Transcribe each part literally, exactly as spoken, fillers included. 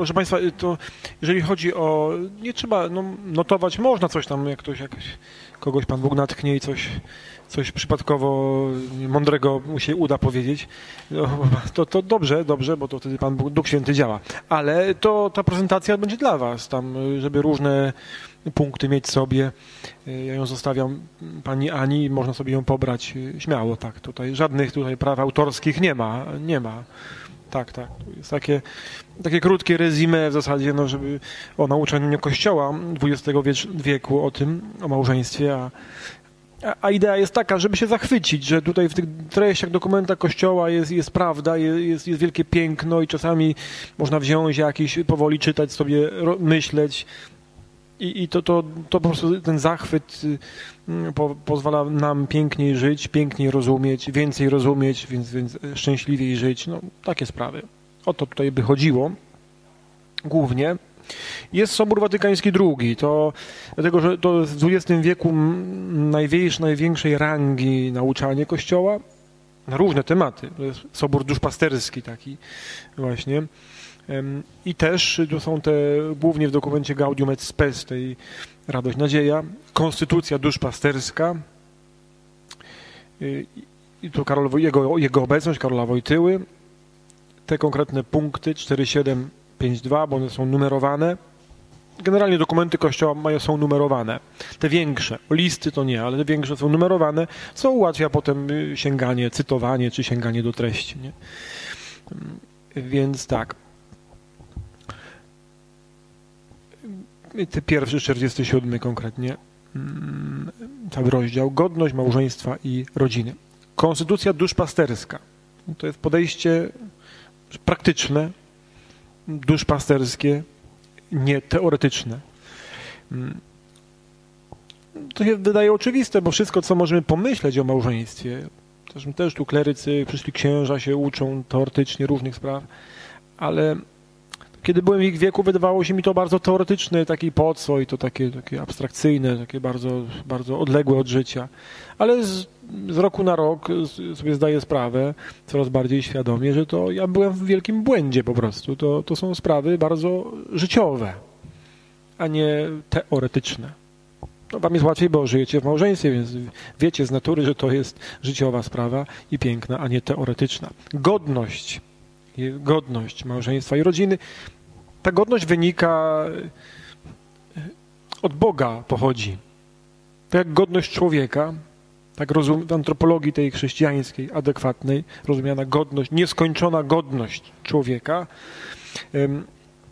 proszę Państwa, to jeżeli chodzi o... Nie trzeba no, notować, można coś tam, jak ktoś, jakoś, kogoś Pan Bóg natknie i coś, coś przypadkowo mądrego mu się uda powiedzieć, no, to, to dobrze, dobrze, bo to wtedy Pan Bóg, Duch Święty działa. Ale to ta prezentacja będzie dla Was, tam, żeby różne punkty mieć sobie. Ja ją zostawiam Pani Ani, można sobie ją pobrać śmiało, tak. Tutaj żadnych tutaj praw autorskich nie ma, nie ma. Tak, tak. To jest takie, takie krótkie resume w zasadzie, no, żeby o nauczaniu Kościoła dwudziestego wieku, o tym, o małżeństwie, a, a idea jest taka, żeby się zachwycić, że tutaj w tych treściach dokumenta Kościoła jest, jest prawda, jest, jest wielkie piękno i czasami można wziąć jakiś, powoli czytać sobie, myśleć i, i to, to, to po prostu ten zachwyt po, pozwala nam piękniej żyć, piękniej rozumieć, więcej rozumieć, więc, więc szczęśliwiej żyć. No, takie sprawy. O to tutaj by chodziło głównie. Jest Sobór Watykański drugi. To, dlatego, że to w dwudziestym wieku największej, największej rangi nauczanie Kościoła na różne tematy. To jest Sobór Duszpasterski taki właśnie. I też to są te, głównie w dokumencie Gaudium et Spes, tej Radość, Nadzieja, Konstytucja Duszpasterska i tu Karol, jego, jego obecność, Karola Wojtyły, te konkretne punkty cztery, siedem, pięć, dwa, bo one są numerowane. Generalnie dokumenty Kościoła mają, są numerowane. Te większe, listy to nie, ale te większe są numerowane, co ułatwia potem sięganie, cytowanie, czy sięganie do treści. Nie? Więc tak. Te pierwszy, czterdziesty siódmy konkretnie, cały rozdział, godność małżeństwa i rodziny. Konstytucja duszpasterska. To jest podejście praktyczne, duszpasterskie, nie teoretyczne. To się wydaje oczywiste, bo wszystko, co możemy pomyśleć o małżeństwie, też, też tu klerycy, przyszli księża się uczą teoretycznie różnych spraw, ale kiedy byłem w ich wieku, wydawało się mi to bardzo teoretyczne, takie po co i to takie, takie abstrakcyjne, takie bardzo, bardzo odległe od życia. Ale z, z roku na rok sobie zdaję sprawę, coraz bardziej świadomie, że to ja byłem w wielkim błędzie po prostu. To, to są sprawy bardzo życiowe, a nie teoretyczne. No, wam jest łatwiej, bo żyjecie w małżeństwie, więc wiecie z natury, że to jest życiowa sprawa i piękna, a nie teoretyczna. Godność. Godność małżeństwa i rodziny. Ta godność wynika od Boga, pochodzi. Tak jak godność człowieka, tak rozum, w antropologii tej chrześcijańskiej, adekwatnej, rozumiana godność, nieskończona godność człowieka, um,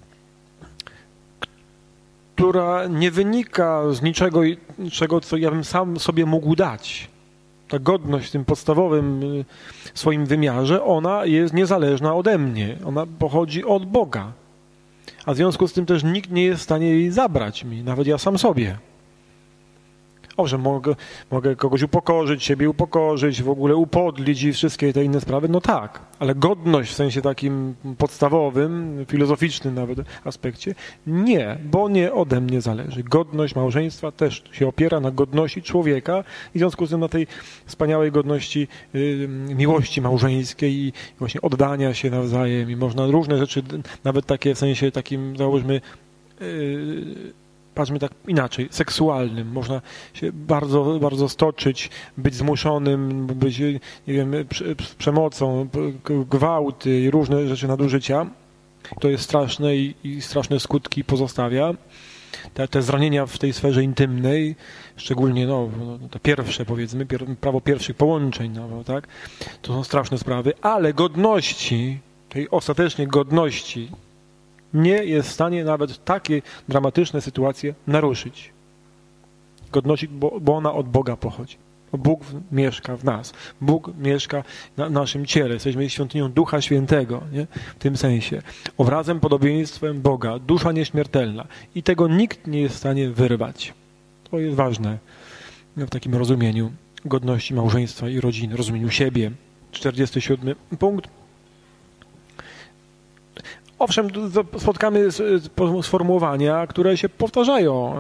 która nie wynika z niczego, niczego, co ja bym sam sobie mógł dać. Ta godność w tym podstawowym swoim wymiarze, ona jest niezależna ode mnie. Ona pochodzi od Boga. A w związku z tym też nikt nie jest w stanie jej zabrać mi, nawet ja sam sobie. Owszem, mogę, mogę kogoś upokorzyć, siebie upokorzyć, w ogóle upodlić i wszystkie te inne sprawy, no tak. Ale godność w sensie takim podstawowym, filozoficznym nawet aspekcie, nie, bo nie ode mnie zależy. Godność małżeństwa też się opiera na godności człowieka i w związku z tym na tej wspaniałej godności y, miłości małżeńskiej i właśnie oddania się nawzajem i można różne rzeczy, nawet takie w sensie takim, załóżmy, y, patrzmy tak inaczej, seksualnym. Można się bardzo, bardzo stoczyć, być zmuszonym, być, nie wiem, przemocą, gwałty i różne rzeczy nadużycia. To jest straszne i, i straszne skutki pozostawia. Te, te zranienia w tej sferze intymnej, szczególnie no, te pierwsze, powiedzmy, pier, prawo pierwszych połączeń, no, tak? To są straszne sprawy, ale godności, tej ostatecznie godności, nie jest w stanie nawet takie dramatyczne sytuacje naruszyć. Godności, bo, bo ona od Boga pochodzi. Bóg mieszka w nas. Bóg mieszka na naszym ciele. Jesteśmy świątynią Ducha Świętego, nie? W tym sensie. Obrazem, podobieństwem Boga. Dusza nieśmiertelna. I tego nikt nie jest w stanie wyrwać. To jest ważne w takim rozumieniu godności małżeństwa i rodziny, rozumieniu siebie. czterdziesty siódmy punkt. Owszem, spotkamy sformułowania, które się powtarzają.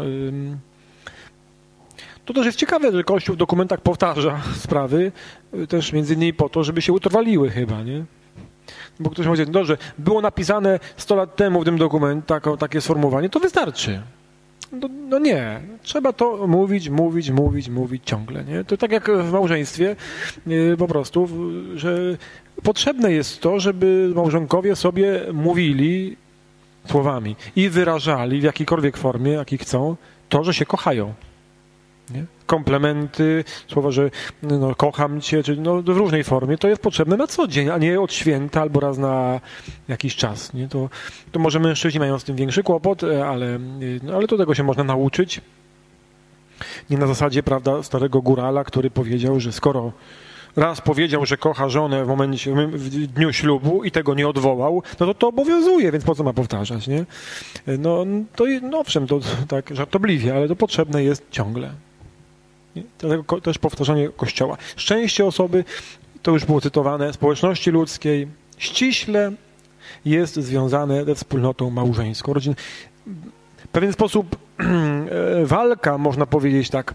To też jest ciekawe, że Kościół w dokumentach powtarza sprawy, też między innymi po to, żeby się utrwaliły chyba, nie? Bo ktoś może powiedzieć, dobrze, było napisane sto lat temu w tym dokumencie tako, takie sformułowanie, to wystarczy. No, no nie, trzeba to mówić, mówić, mówić, mówić ciągle. Nie? To tak jak w małżeństwie yy, po prostu, że potrzebne jest to, żeby małżonkowie sobie mówili słowami i wyrażali w jakiejkolwiek formie, jakiej chcą, to, że się kochają. Nie? Komplementy, słowa, że no, kocham cię, czy no, w różnej formie, to jest potrzebne na co dzień, a nie od święta albo raz na jakiś czas. Nie? To, to może mężczyźni mają z tym większy kłopot, ale, no, ale to tego się można nauczyć. Nie na zasadzie, prawda, starego górala, który powiedział, że skoro raz powiedział, że kocha żonę w momencie, w dniu ślubu i tego nie odwołał, no to to obowiązuje, więc po co ma powtarzać, nie? No, to, no owszem, to tak żartobliwie, ale to potrzebne jest ciągle. Nie? Dlatego też powtarzanie Kościoła. Szczęście osoby, to już było cytowane, społeczności ludzkiej ściśle jest związane ze wspólnotą małżeńską. Rodzin... W pewien sposób walka, można powiedzieć tak,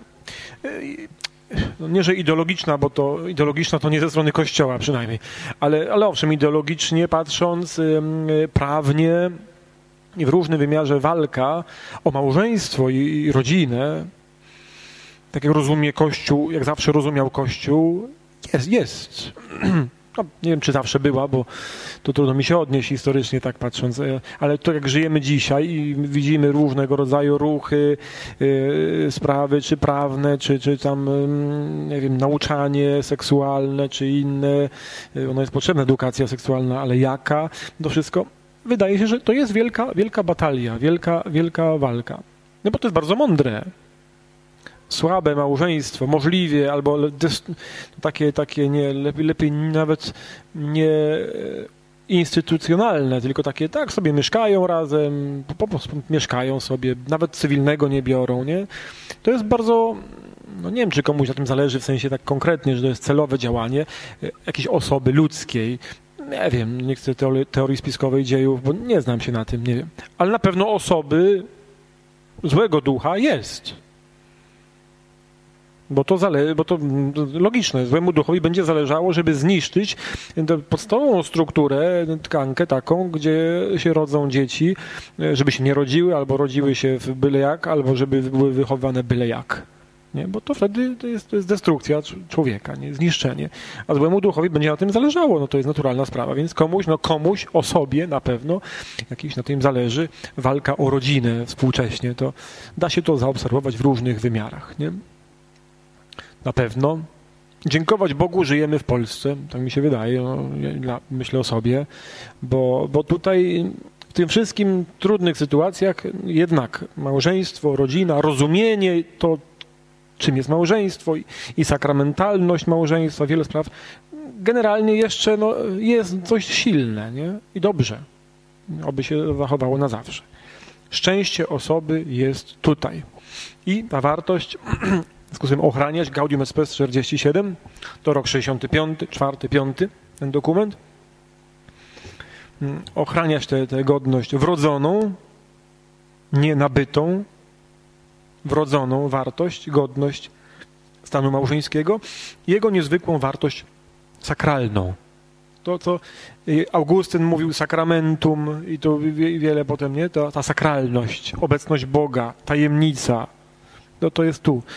no nie, że ideologiczna, bo to ideologiczna to nie ze strony Kościoła przynajmniej, ale, ale owszem, ideologicznie patrząc, prawnie i w różnym wymiarze walka o małżeństwo i, i rodzinę, tak jak rozumie Kościół, jak zawsze rozumiał Kościół, jest, jest. No, nie wiem, czy zawsze była, bo to trudno mi się odnieść historycznie tak patrząc, ale to jak żyjemy dzisiaj i widzimy różnego rodzaju ruchy, yy, sprawy, czy prawne, czy, czy tam, yy, nie wiem, nauczanie seksualne, czy inne, yy, ona jest potrzebna, edukacja seksualna, ale jaka, to wszystko, wydaje się, że to jest wielka, wielka batalia, wielka, wielka walka. No bo to jest bardzo mądre. Słabe małżeństwo, możliwie, albo takie, takie nie, lepiej, lepiej nawet nie instytucjonalne, tylko takie, tak, sobie mieszkają razem, po prostu mieszkają sobie, nawet cywilnego nie biorą, nie? To jest bardzo, no nie wiem, czy komuś na tym zależy w sensie tak konkretnie, że to jest celowe działanie jakiejś osoby ludzkiej. Nie wiem, nie chcę teorii, teorii spiskowej dziejów, bo nie znam się na tym, nie wiem. Ale na pewno osoby złego ducha jest. Bo to, zale- bo to logiczne, złemu duchowi będzie zależało, żeby zniszczyć podstawową strukturę, tkankę taką, gdzie się rodzą dzieci, żeby się nie rodziły, albo rodziły się w byle jak, albo żeby były wychowane byle jak. Nie? Bo to wtedy to jest, to jest destrukcja człowieka, nie? Zniszczenie. A złemu duchowi będzie na tym zależało, no to jest naturalna sprawa, więc komuś, no komuś, osobie na pewno, jakiś na tym zależy, walka o rodzinę współcześnie, to da się to zaobserwować w różnych wymiarach, nie? Na pewno. Dziękować Bogu żyjemy w Polsce, tak mi się wydaje, no, ja myślę o sobie, bo, bo tutaj w tym wszystkim trudnych sytuacjach jednak małżeństwo, rodzina, rozumienie to, czym jest małżeństwo i, i sakramentalność małżeństwa, wiele spraw, generalnie jeszcze no, jest coś silne, nie? I dobrze, oby się zachowało na zawsze. Szczęście osoby jest tutaj. I ta wartość w związku z tym ochraniać, Gaudium et Spes czterdzieści siedem, to rok sześćdziesiąty piąty, czwarty, piąty, ten dokument. Ochraniać tę godność wrodzoną, nie nabytą, wrodzoną wartość, godność stanu małżeńskiego, jego niezwykłą wartość sakralną. To, co Augustyn mówił sakramentum i to wiele potem, nie? To, ta sakralność, obecność Boga, tajemnica, no to jest tu,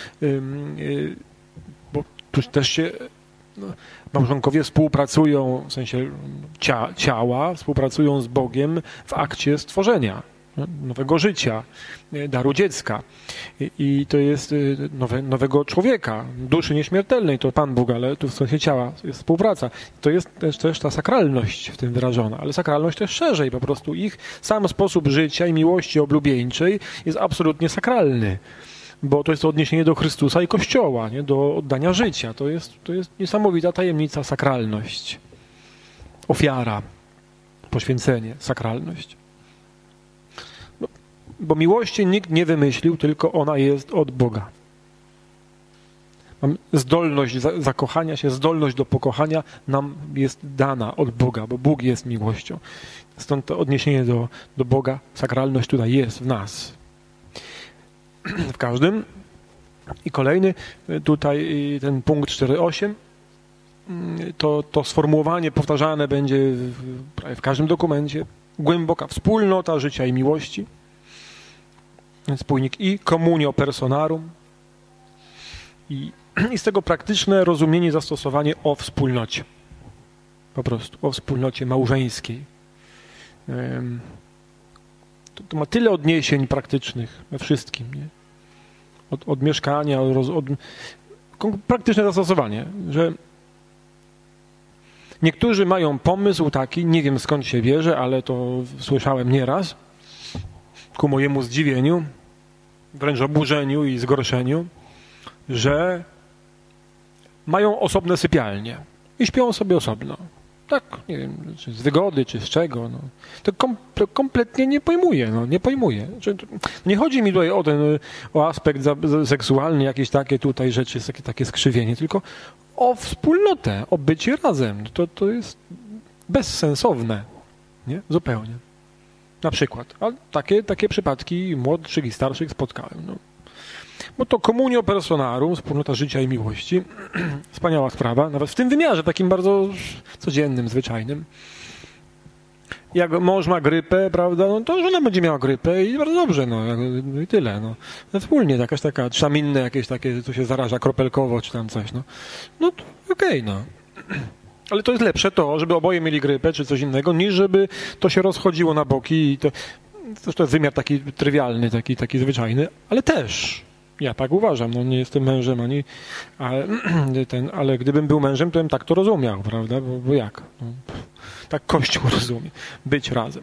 bo tu też się no, małżonkowie współpracują, w sensie cia, ciała, współpracują z Bogiem w akcie stworzenia, nowego życia, daru dziecka. I, i to jest nowe, nowego człowieka, duszy nieśmiertelnej, to Pan Bóg, ale tu w sensie ciała jest współpraca. To jest też, też ta sakralność w tym wyrażona, ale sakralność też szerzej, po prostu ich sam sposób życia i miłości oblubieńczej jest absolutnie sakralny. Bo to jest to odniesienie do Chrystusa i Kościoła, nie? Do oddania życia. To jest, to jest niesamowita tajemnica, sakralność. Ofiara, poświęcenie, sakralność. Bo, bo miłości nikt nie wymyślił, tylko ona jest od Boga. Mam zdolność zakochania się, zdolność do pokochania nam jest dana od Boga, bo Bóg jest miłością. Stąd to odniesienie do, do Boga, sakralność tutaj jest w nas. W każdym. I kolejny, tutaj ten punkt cztery osiem. to, to sformułowanie powtarzane będzie w, prawie w każdym dokumencie. Głęboka wspólnota życia i miłości. Spójnik i communio personarum. I, I z tego praktyczne rozumienie, zastosowanie o wspólnocie. Po prostu, o wspólnocie małżeńskiej. To, to ma tyle odniesień praktycznych we wszystkim, nie? Od, od mieszkania, od, od, praktyczne zastosowanie, że niektórzy mają pomysł taki, nie wiem skąd się bierze, ale to słyszałem nieraz, ku mojemu zdziwieniu, wręcz oburzeniu i zgorszeniu, że mają osobne sypialnie i śpią sobie osobno. Tak, nie wiem, czy z wygody, czy z czego. No. To, kom, to kompletnie nie pojmuję, no, nie pojmuję. Nie chodzi mi tutaj o ten, o aspekt za, za seksualny, jakieś takie tutaj rzeczy, takie, takie skrzywienie, tylko o wspólnotę, o bycie razem. To, to jest bezsensowne, nie? Zupełnie. Na przykład. A takie, takie przypadki młodszych i starszych spotkałem. No. Bo to communio personarum, wspólnota życia i miłości, wspaniała sprawa, nawet w tym wymiarze, takim bardzo codziennym, zwyczajnym. Jak mąż ma grypę, prawda, no to żona będzie miała grypę i bardzo dobrze, no, i tyle, no. no wspólnie, jakaś taka, trzaminne jakieś takie, co się zaraża kropelkowo, czy tam coś, no. No to okej, okay, no. Ale to jest lepsze to, żeby oboje mieli grypę, czy coś innego, niż żeby to się rozchodziło na boki i to, to jest wymiar taki trywialny, taki, taki zwyczajny, ale też. Ja tak uważam, no nie jestem mężem ani, ale, ten, ale gdybym był mężem, to bym tak to rozumiał, prawda, bo, bo jak? No, tak Kościół rozumie, być razem.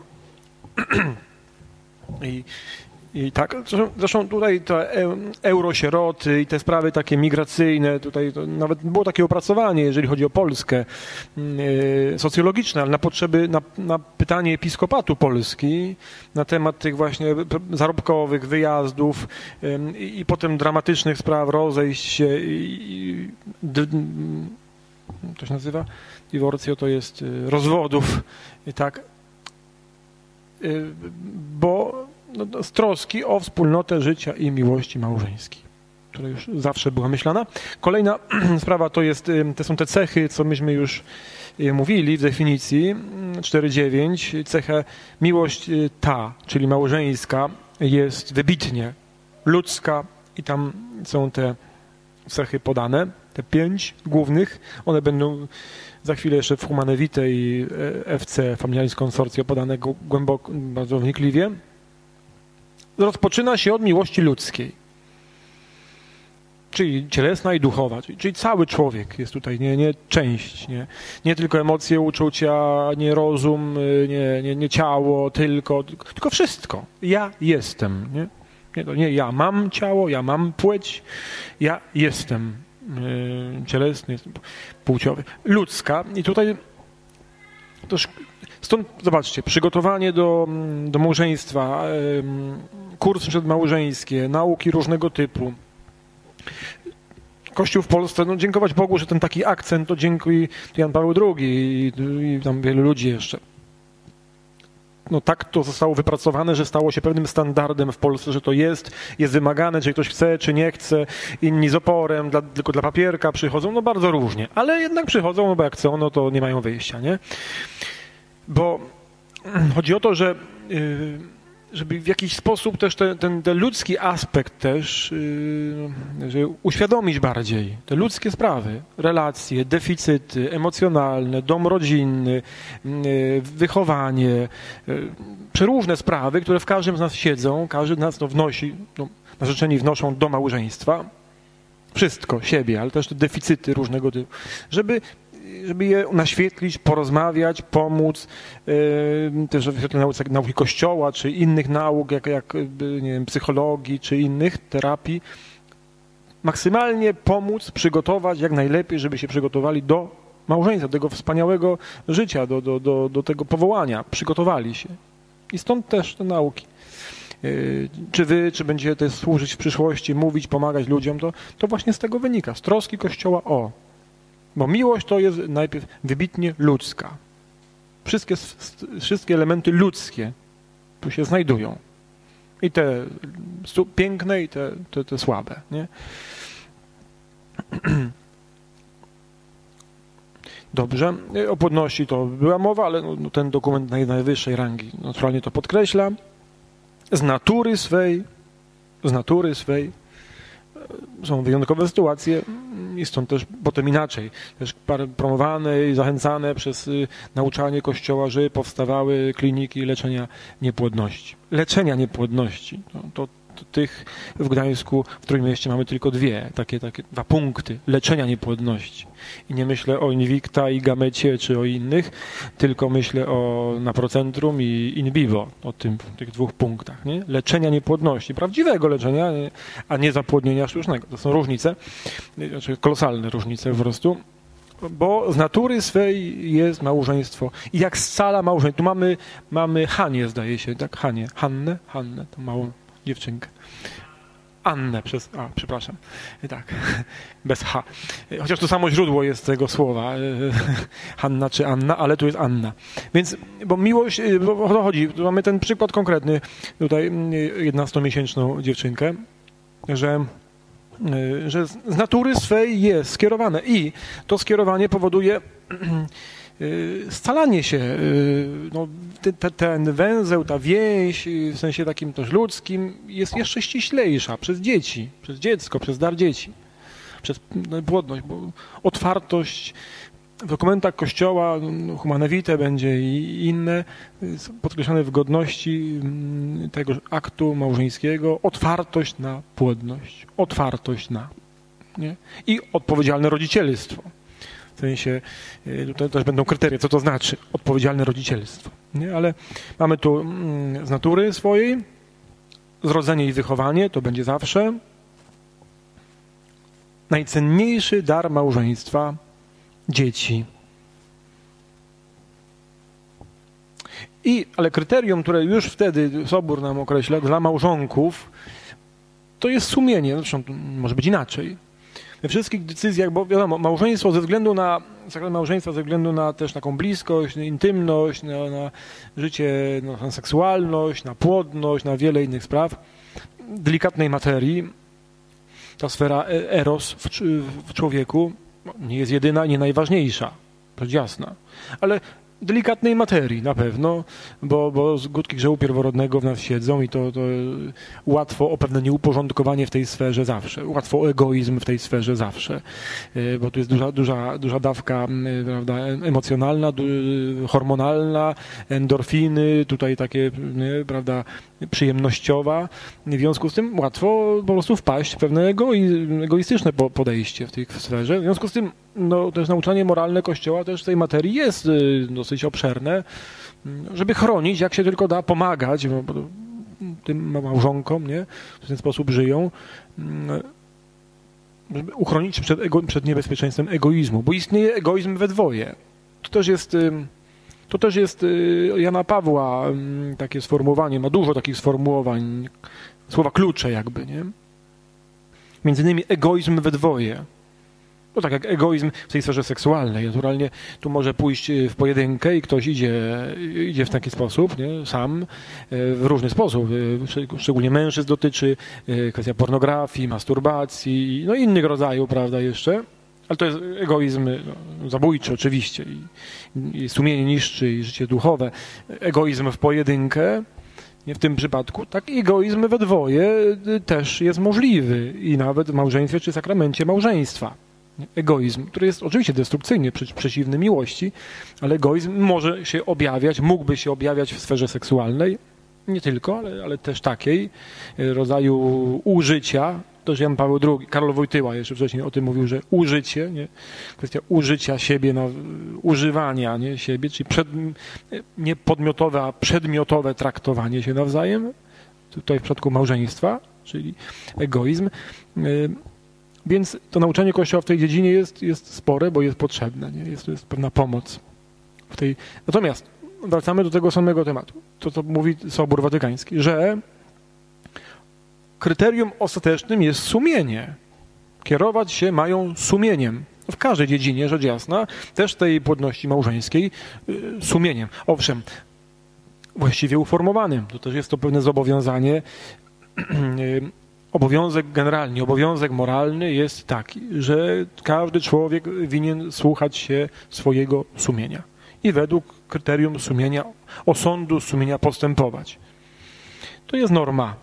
I, i tak, zresztą tutaj te eurosieroty i te sprawy takie migracyjne, tutaj to nawet było takie opracowanie, jeżeli chodzi o Polskę, yy, socjologiczne, ale na potrzeby, na, na pytanie Episkopatu Polski na temat tych właśnie zarobkowych wyjazdów yy, i potem dramatycznych spraw, rozejść się i, d, to się nazywa? Divorcio to jest yy, rozwodów, i tak, yy, bo no, z troski o wspólnotę życia i miłości małżeńskiej, która już zawsze była myślana. Kolejna sprawa to jest, to są te cechy, co myśmy już mówili w definicji cztery dziewięć. Cecha miłość ta, czyli małżeńska, jest wybitnie ludzka i tam są te cechy podane, te pięć głównych. One będą za chwilę jeszcze w Humane Vitae i F C, Familiaris Consortio, podane głęboko, bardzo wnikliwie. Rozpoczyna się od miłości ludzkiej, czyli cielesna i duchowa, czyli, czyli cały człowiek jest tutaj, nie, nie część, nie, nie tylko emocje, uczucia, nie rozum, nie, nie, nie ciało, tylko, tylko wszystko. Ja jestem, nie? Nie, to nie ja mam ciało, ja mam płeć, ja jestem yy, cielesny, jestem płciowy. Ludzka i tutaj też stąd, zobaczcie, przygotowanie do, do małżeństwa, kursy przedmałżeńskie, nauki różnego typu. Kościół w Polsce, no dziękować Bogu, że ten taki akcent, to dziękuję Jan Paweł drugi i, i tam wielu ludzi jeszcze. No tak to zostało wypracowane, że stało się pewnym standardem w Polsce, że to jest, jest wymagane, czy ktoś chce, czy nie chce. Inni z oporem, dla, tylko dla papierka przychodzą, no bardzo różnie. Ale jednak przychodzą, no bo jak chcą, no to nie mają wyjścia, nie? Bo chodzi o to, że żeby w jakiś sposób też ten, ten, ten ludzki aspekt też żeby uświadomić bardziej te ludzkie sprawy, relacje, deficyty emocjonalne, dom rodzinny, wychowanie, przeróżne sprawy, które w każdym z nas siedzą, każdy z nas to wnosi, no, narzeczeni wnoszą do małżeństwa, wszystko, siebie, ale też te deficyty różnego typu, żeby żeby je naświetlić, porozmawiać, pomóc, yy, też w nauce, nauki Kościoła, czy innych nauk, jak, jak nie wiem, psychologii, czy innych terapii, maksymalnie pomóc, przygotować jak najlepiej, żeby się przygotowali do małżeństwa, do tego wspaniałego życia, do, do, do, do tego powołania, przygotowali się. I stąd też te nauki. Yy, czy wy, czy będziecie służyć w przyszłości, mówić, pomagać ludziom, to, to właśnie z tego wynika, z troski Kościoła o. Bo miłość to jest najpierw wybitnie ludzka. Wszystkie, wszystkie elementy ludzkie tu się znajdują. I te piękne, i te, te, te słabe. Nie? Dobrze. O płodności to była mowa, ale no, ten dokument naj, najwyższej rangi naturalnie to podkreśla. Z natury swej, z natury swej są wyjątkowe sytuacje i stąd też potem inaczej. Też promowane i zachęcane przez nauczanie Kościoła, że powstawały kliniki leczenia niepłodności. Leczenia niepłodności. No, to, to tych w Gdańsku, w Trójmieście mamy tylko dwie, takie, takie dwa punkty leczenia niepłodności. I nie myślę o Invicta i Gamecie czy o innych, tylko myślę o Naprocentrum i In Vivo, o tym, tych dwóch punktach. Nie? Leczenia niepłodności, prawdziwego leczenia, a nie zapłodnienia sztucznego. To są różnice, znaczy kolosalne różnice po prostu. Bo z natury swej jest małżeństwo. I jak scala małżeństwo. Tu mamy, mamy Hanię, zdaje się, tak? Hanię. Hannę? Hannę, tą małą dziewczynkę. Annę przez... A, przepraszam. Tak, bez H. Chociaż to samo źródło jest tego słowa. Hanna czy Anna, ale tu jest Anna. Więc, bo miłość, bo o to chodzi. Tu mamy ten przykład konkretny. Tutaj jedenastomiesięczną dziewczynkę, że że z natury swej jest skierowane i to skierowanie powoduje scalanie się. No, te, ten węzeł, ta więź w sensie takim też ludzkim jest jeszcze ściślejsza przez dzieci, przez dziecko, przez dar dzieci, przez płodność, bo otwartość w dokumentach Kościoła, Humane Vitae będzie i inne, podkreślane w godności tego aktu małżeńskiego, otwartość na płodność, otwartość na, nie? I odpowiedzialne rodzicielstwo. W sensie, tutaj też będą kryteria, co to znaczy odpowiedzialne rodzicielstwo, nie? Ale mamy tu z natury swojej, zrodzenie i wychowanie, to będzie zawsze najcenniejszy dar małżeństwa, dzieci. I, ale kryterium, które już wtedy Sobór nam określa dla małżonków, to jest sumienie. Zresztą może być inaczej. We wszystkich decyzjach, bo wiadomo, małżeństwo ze względu na, sakrament małżeństwa ze względu na też taką bliskość, intymność, na, na życie, no, na seksualność, na płodność, na wiele innych spraw, delikatnej materii, ta sfera eros w, w człowieku nie jest jedyna, nie najważniejsza, rzecz jasna, ale delikatnej materii na pewno, bo, bo skutki grzechu pierworodnego w nas siedzą i to, to łatwo o pewne nieuporządkowanie w tej sferze zawsze, łatwo o egoizm w tej sferze zawsze, bo tu jest duża, duża, duża dawka, prawda, emocjonalna, hormonalna, endorfiny, tutaj takie, nie, prawda, przyjemnościowa. W związku z tym łatwo po prostu wpaść w pewne egoistyczne podejście w tej sferze. W związku z tym no, też nauczanie moralne Kościoła też w tej materii jest dosyć obszerne, żeby chronić, jak się tylko da, pomagać bo, bo, tym małżonkom, nie, w ten sposób żyją, żeby uchronić przed, ego, przed niebezpieczeństwem egoizmu, bo istnieje egoizm we dwoje. To też jest... To też jest Jana Pawła takie sformułowanie, ma dużo takich sformułowań, słowa klucze jakby, nie? Między innymi egoizm we dwoje. No tak jak egoizm w tej sferze seksualnej. Naturalnie tu może pójść w pojedynkę i ktoś idzie, idzie w taki sposób, nie? Sam, w różny sposób. Szczególnie mężczyzn dotyczy kwestia pornografii, masturbacji, no innych rodzajów, prawda, jeszcze. Ale to jest egoizm no, zabójczy oczywiście i, i sumienie niszczy i życie duchowe. Egoizm w pojedynkę, nie w tym przypadku, tak egoizm we dwoje też jest możliwy i nawet w małżeństwie czy sakramencie małżeństwa. Egoizm, który jest oczywiście destrukcyjny, przeciwny miłości, ale egoizm może się objawiać, mógłby się objawiać w sferze seksualnej, nie tylko, ale, ale też takiej, rodzaju użycia. Też Jan Paweł drugi, Karol Wojtyła jeszcze wcześniej o tym mówił, że użycie, nie? Kwestia użycia siebie, no, używania nie? siebie, czyli przed, nie podmiotowe, a przedmiotowe traktowanie się nawzajem, tutaj w przypadku małżeństwa, czyli egoizm. Więc to nauczanie Kościoła w tej dziedzinie jest, jest spore, bo jest potrzebne, nie? Jest, to jest pewna pomoc w tej... Natomiast wracamy do tego samego tematu, to co mówi Sobór Watykański, że kryterium ostatecznym jest sumienie. Kierować się mają sumieniem. W każdej dziedzinie, rzecz jasna, też tej płodności małżeńskiej, sumieniem. Owszem, właściwie uformowanym. To też jest to pewne zobowiązanie obowiązek generalnie, obowiązek moralny jest taki, że każdy człowiek winien słuchać się swojego sumienia i według kryterium sumienia, osądu sumienia postępować. To jest norma.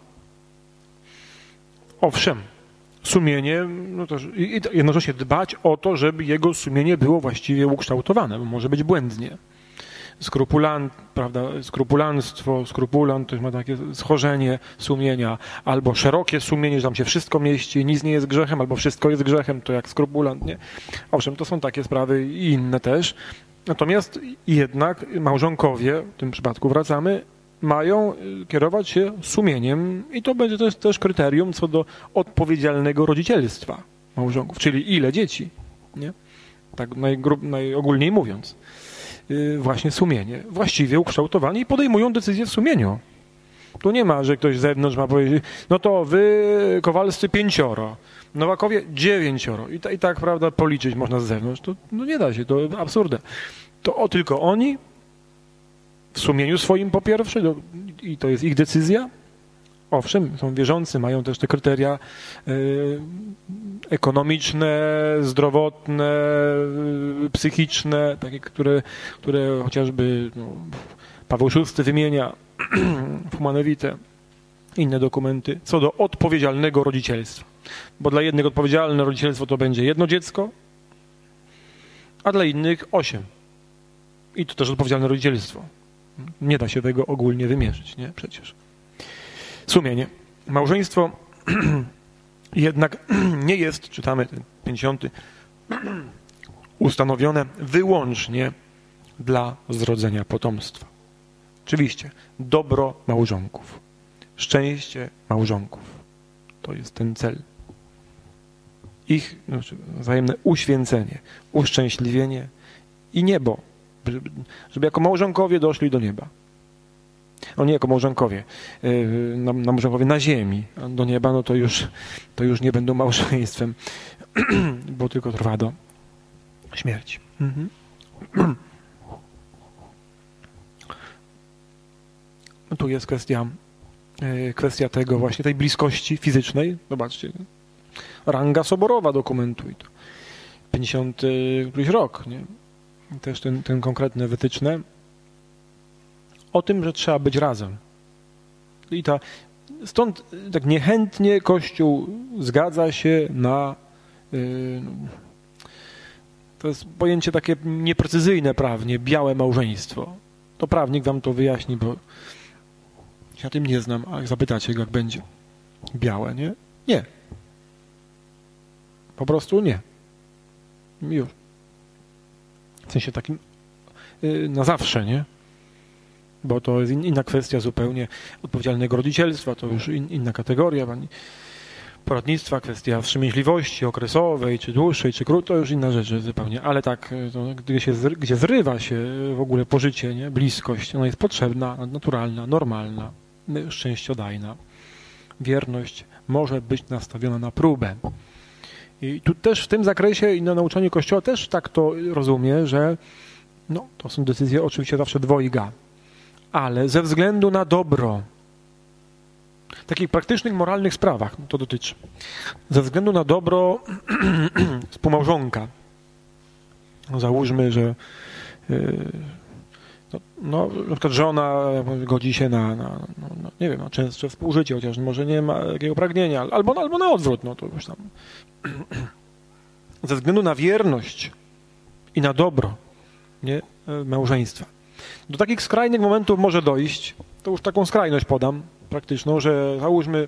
Owszem, sumienie, no to, i jednocześnie dbać o to, żeby jego sumienie było właściwie ukształtowane, bo może być błędnie. Skrupulant, prawda, skrupulanstwo, skrupulant to ma takie schorzenie sumienia, albo szerokie sumienie, że tam się wszystko mieści, nic nie jest grzechem, albo wszystko jest grzechem, to jak skrupulant, nie? Owszem, to są takie sprawy i inne też. Natomiast jednak małżonkowie, w tym przypadku wracamy, mają kierować się sumieniem i to będzie też, też kryterium co do odpowiedzialnego rodzicielstwa małżonków, czyli ile dzieci, nie? Tak najgrub, najogólniej mówiąc. Yy, właśnie sumienie. Właściwie ukształtowani i podejmują decyzje w sumieniu. Tu nie ma, że ktoś z zewnątrz ma powiedzieć, no to wy Kowalscy pięcioro, Nowakowie dziewięcioro i, ta, i tak, prawda, policzyć można z zewnątrz. To no nie da się, to absurdne. To o, tylko oni w sumieniu swoim po pierwsze do, i to jest ich decyzja. Owszem, są wierzący, mają też te kryteria y, ekonomiczne, zdrowotne, y, psychiczne, takie, które, które chociażby no, Paweł szósty wymienia w Humane Vitae, inne dokumenty, co do odpowiedzialnego rodzicielstwa. Bo dla jednych odpowiedzialne rodzicielstwo to będzie jedno dziecko, a dla innych osiem. I to też odpowiedzialne rodzicielstwo. Nie da się tego ogólnie wymierzyć, nie? Przecież. Sumienie. Małżeństwo jednak nie jest, czytamy ten pięćdziesiąty, ustanowione wyłącznie dla zrodzenia potomstwa. Oczywiście dobro małżonków, szczęście małżonków. To jest ten cel. Ich znaczy, wzajemne uświęcenie, uszczęśliwienie i niebo. Żeby, żeby jako małżonkowie doszli do nieba. No nie jako małżonkowie, yy, na, na małżonkowie na ziemi. A do nieba, no to już, to już nie będą małżeństwem, bo tylko trwa do śmierci. Mhm. No tu jest kwestia, yy, kwestia tego właśnie, tej bliskości fizycznej. Zobaczcie, ranga soborowa dokumentuje to. pięćdziesiąty któryś rok, nie? Też ten, ten konkretne wytyczne o tym, że trzeba być razem. I ta, stąd tak niechętnie Kościół zgadza się na yy, to jest pojęcie takie nieprecyzyjne prawnie, białe małżeństwo. To prawnik wam to wyjaśni, bo ja tym nie znam, a jak zapytacie go, jak będzie białe, nie? Nie. Po prostu nie. Już. W sensie takim yy, na zawsze, nie? Bo to jest in, inna kwestia zupełnie odpowiedzialnego rodzicielstwa, to już in, inna kategoria poradnictwa, kwestia wstrzemięźliwości okresowej, czy dłuższej, czy krótkiej, to już inna rzecz zupełnie, ale tak, to, gdzie, się, gdzie zrywa się w ogóle pożycie, nie? Bliskość, ona jest potrzebna, naturalna, normalna, szczęściodajna. Wierność może być nastawiona na próbę. I tu też w tym zakresie i na nauczaniu Kościoła też tak to rozumie, że no, to są decyzje oczywiście zawsze dwojga, ale ze względu na dobro, w takich praktycznych, moralnych sprawach to dotyczy, ze względu na dobro współmałżonka, no, załóżmy, że yy, no, no, na przykład żona godzi się na, na no, no, nie wiem, na częstsze współżycie, chociaż może nie ma takiego pragnienia, albo, albo na odwrót, no to już tam ze względu na wierność i na dobro, nie, małżeństwa. Do takich skrajnych momentów może dojść, to już taką skrajność podam praktyczną, że załóżmy,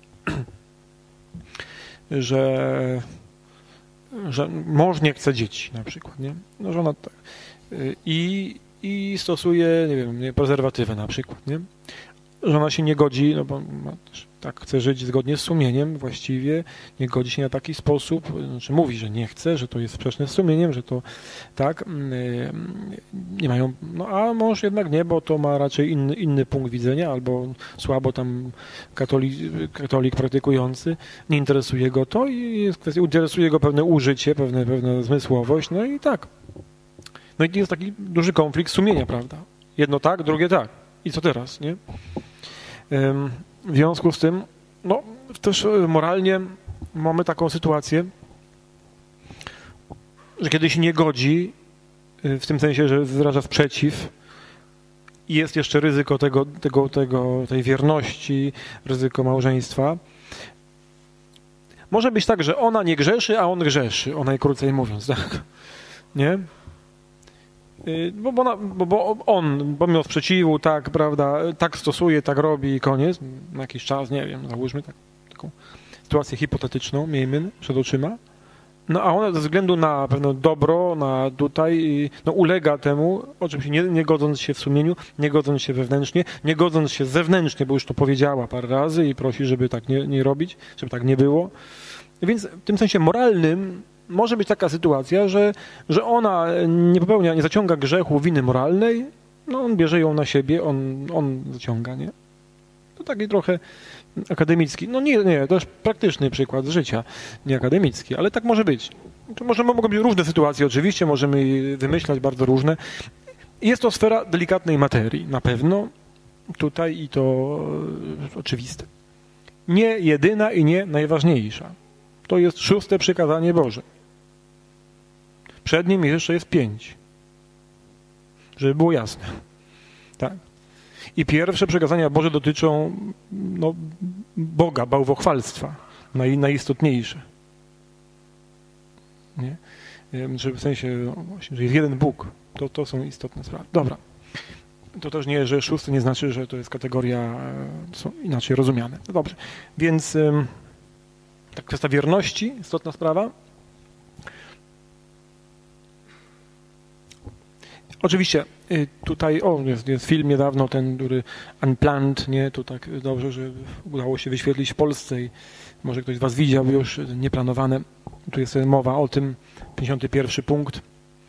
że, że mąż nie chce dzieci na przykład, nie? No, żona tak. I, i stosuje, nie wiem, nie, prezerwatywę na przykład, nie? Żona się nie godzi, no bo ma też, tak chce żyć zgodnie z sumieniem właściwie, nie godzi się na taki sposób, znaczy mówi, że nie chce, że to jest sprzeczne z sumieniem, że to tak, yy, nie mają, no a mąż jednak nie, bo to ma raczej inny, inny punkt widzenia, albo słabo tam katolik, katolik praktykujący, nie interesuje go to i jest kwestia, interesuje go pewne użycie, pewne, pewna zmysłowość, no i tak. No i jest taki duży konflikt sumienia, prawda? Jedno tak, drugie tak. I co teraz, nie? W związku z tym, no, też moralnie mamy taką sytuację, że kiedy się nie godzi, w tym sensie, że wyraża sprzeciw, i jest jeszcze ryzyko tego, tego, tego, tej wierności, ryzyko małżeństwa. Może być tak, że ona nie grzeszy, a on grzeszy, o najkrócej mówiąc, tak? Nie? Bo, bo, bo, bo on, pomimo sprzeciwu, tak, prawda, tak stosuje, tak robi i koniec, na jakiś czas, nie wiem, załóżmy tak, taką sytuację hipotetyczną, miejmy przed oczyma. No a ona ze względu na pewne dobro, na tutaj, no ulega temu, oczywiście nie, nie godząc się w sumieniu, nie godząc się wewnętrznie, nie godząc się zewnętrznie, bo już to powiedziała parę razy i prosi, żeby tak nie, nie robić, żeby tak nie było. Więc w tym sensie moralnym może być taka sytuacja, że, że ona nie popełnia, nie zaciąga grzechu, winy moralnej, no on bierze ją na siebie, on, on zaciąga, nie? To taki trochę akademicki. No nie, nie, to jest praktyczny przykład z życia, nie akademicki, ale tak może być. To może, mogą być różne sytuacje, oczywiście, możemy wymyślać bardzo różne. Jest to sfera delikatnej materii, na pewno, tutaj i to oczywiste. Nie jedyna i nie najważniejsza. To jest szóste przykazanie Boże. Przed nim jeszcze jest pięć. Żeby było jasne. Tak. I pierwsze przykazania Boże dotyczą no, Boga, bałwochwalstwa, naj, najistotniejsze. Nie? Że w sensie, no, właśnie, że jest jeden Bóg. To, to są istotne sprawy. Dobra. To też nie, że szósty nie znaczy, że to jest kategoria, są inaczej rozumiane. No dobrze. Więc tak, kwestia wierności, istotna sprawa. Oczywiście tutaj, o, jest, jest film niedawno, ten, który Unplanned, nie, to tak dobrze, że udało się wyświetlić w Polsce i może ktoś z was widział już, nieplanowane. Tu jest mowa o tym, pięćdziesiąty pierwszy punkt.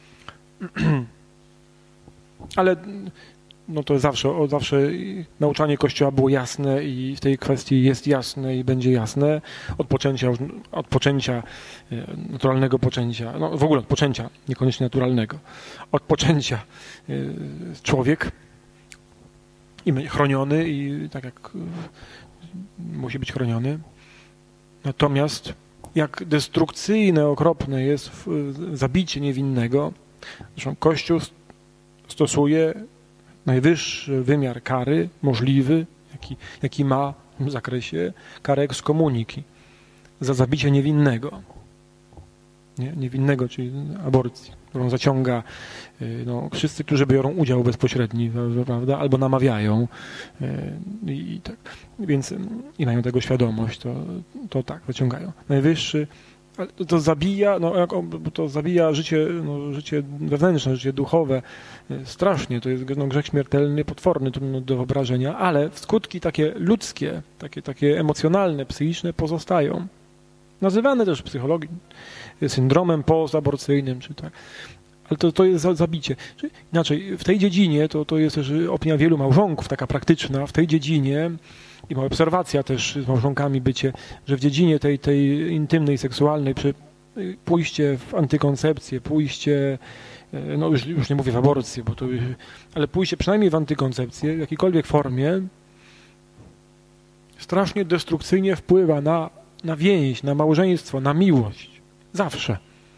Ale no to zawsze, o, zawsze nauczanie Kościoła było jasne i w tej kwestii jest jasne i będzie jasne. Od poczęcia, od poczęcia, naturalnego poczęcia, no w ogóle od poczęcia, niekoniecznie naturalnego, od poczęcia człowiek i chroniony i tak jak musi być chroniony. Natomiast jak destrukcyjne, okropne jest zabicie niewinnego, zresztą Kościół stosuje najwyższy wymiar kary możliwy, jaki, jaki ma w tym zakresie, karę ekskomuniki za zabicie niewinnego. Nie? Niewinnego, czyli aborcji, którą zaciąga no, wszyscy, którzy biorą udział bezpośredni, prawda, albo namawiają i, i tak. Więc i mają tego świadomość, to, to tak, zaciągają. Najwyższy, to, to zabija, no, to zabija życie, no, życie wewnętrzne, życie duchowe. Strasznie, to jest no, grzech śmiertelny, potworny, trudno do wyobrażenia, ale skutki takie ludzkie, takie, takie emocjonalne, psychiczne pozostają. Nazywane też w psychologii syndromem pozaborcyjnym, czy tak. Ale to, to jest zabicie. Czyli inaczej, w tej dziedzinie, to, to jest też opinia wielu małżonków, taka praktyczna, w tej dziedzinie i ma obserwacja też z małżonkami bycie, że w dziedzinie tej, tej intymnej, seksualnej, przy pójście w antykoncepcję, pójście, no już, już nie mówię w aborcję, bo to, ale pójście przynajmniej w antykoncepcję, w jakiejkolwiek formie, strasznie destrukcyjnie wpływa na, na więź, na małżeństwo, na miłość. Zawsze.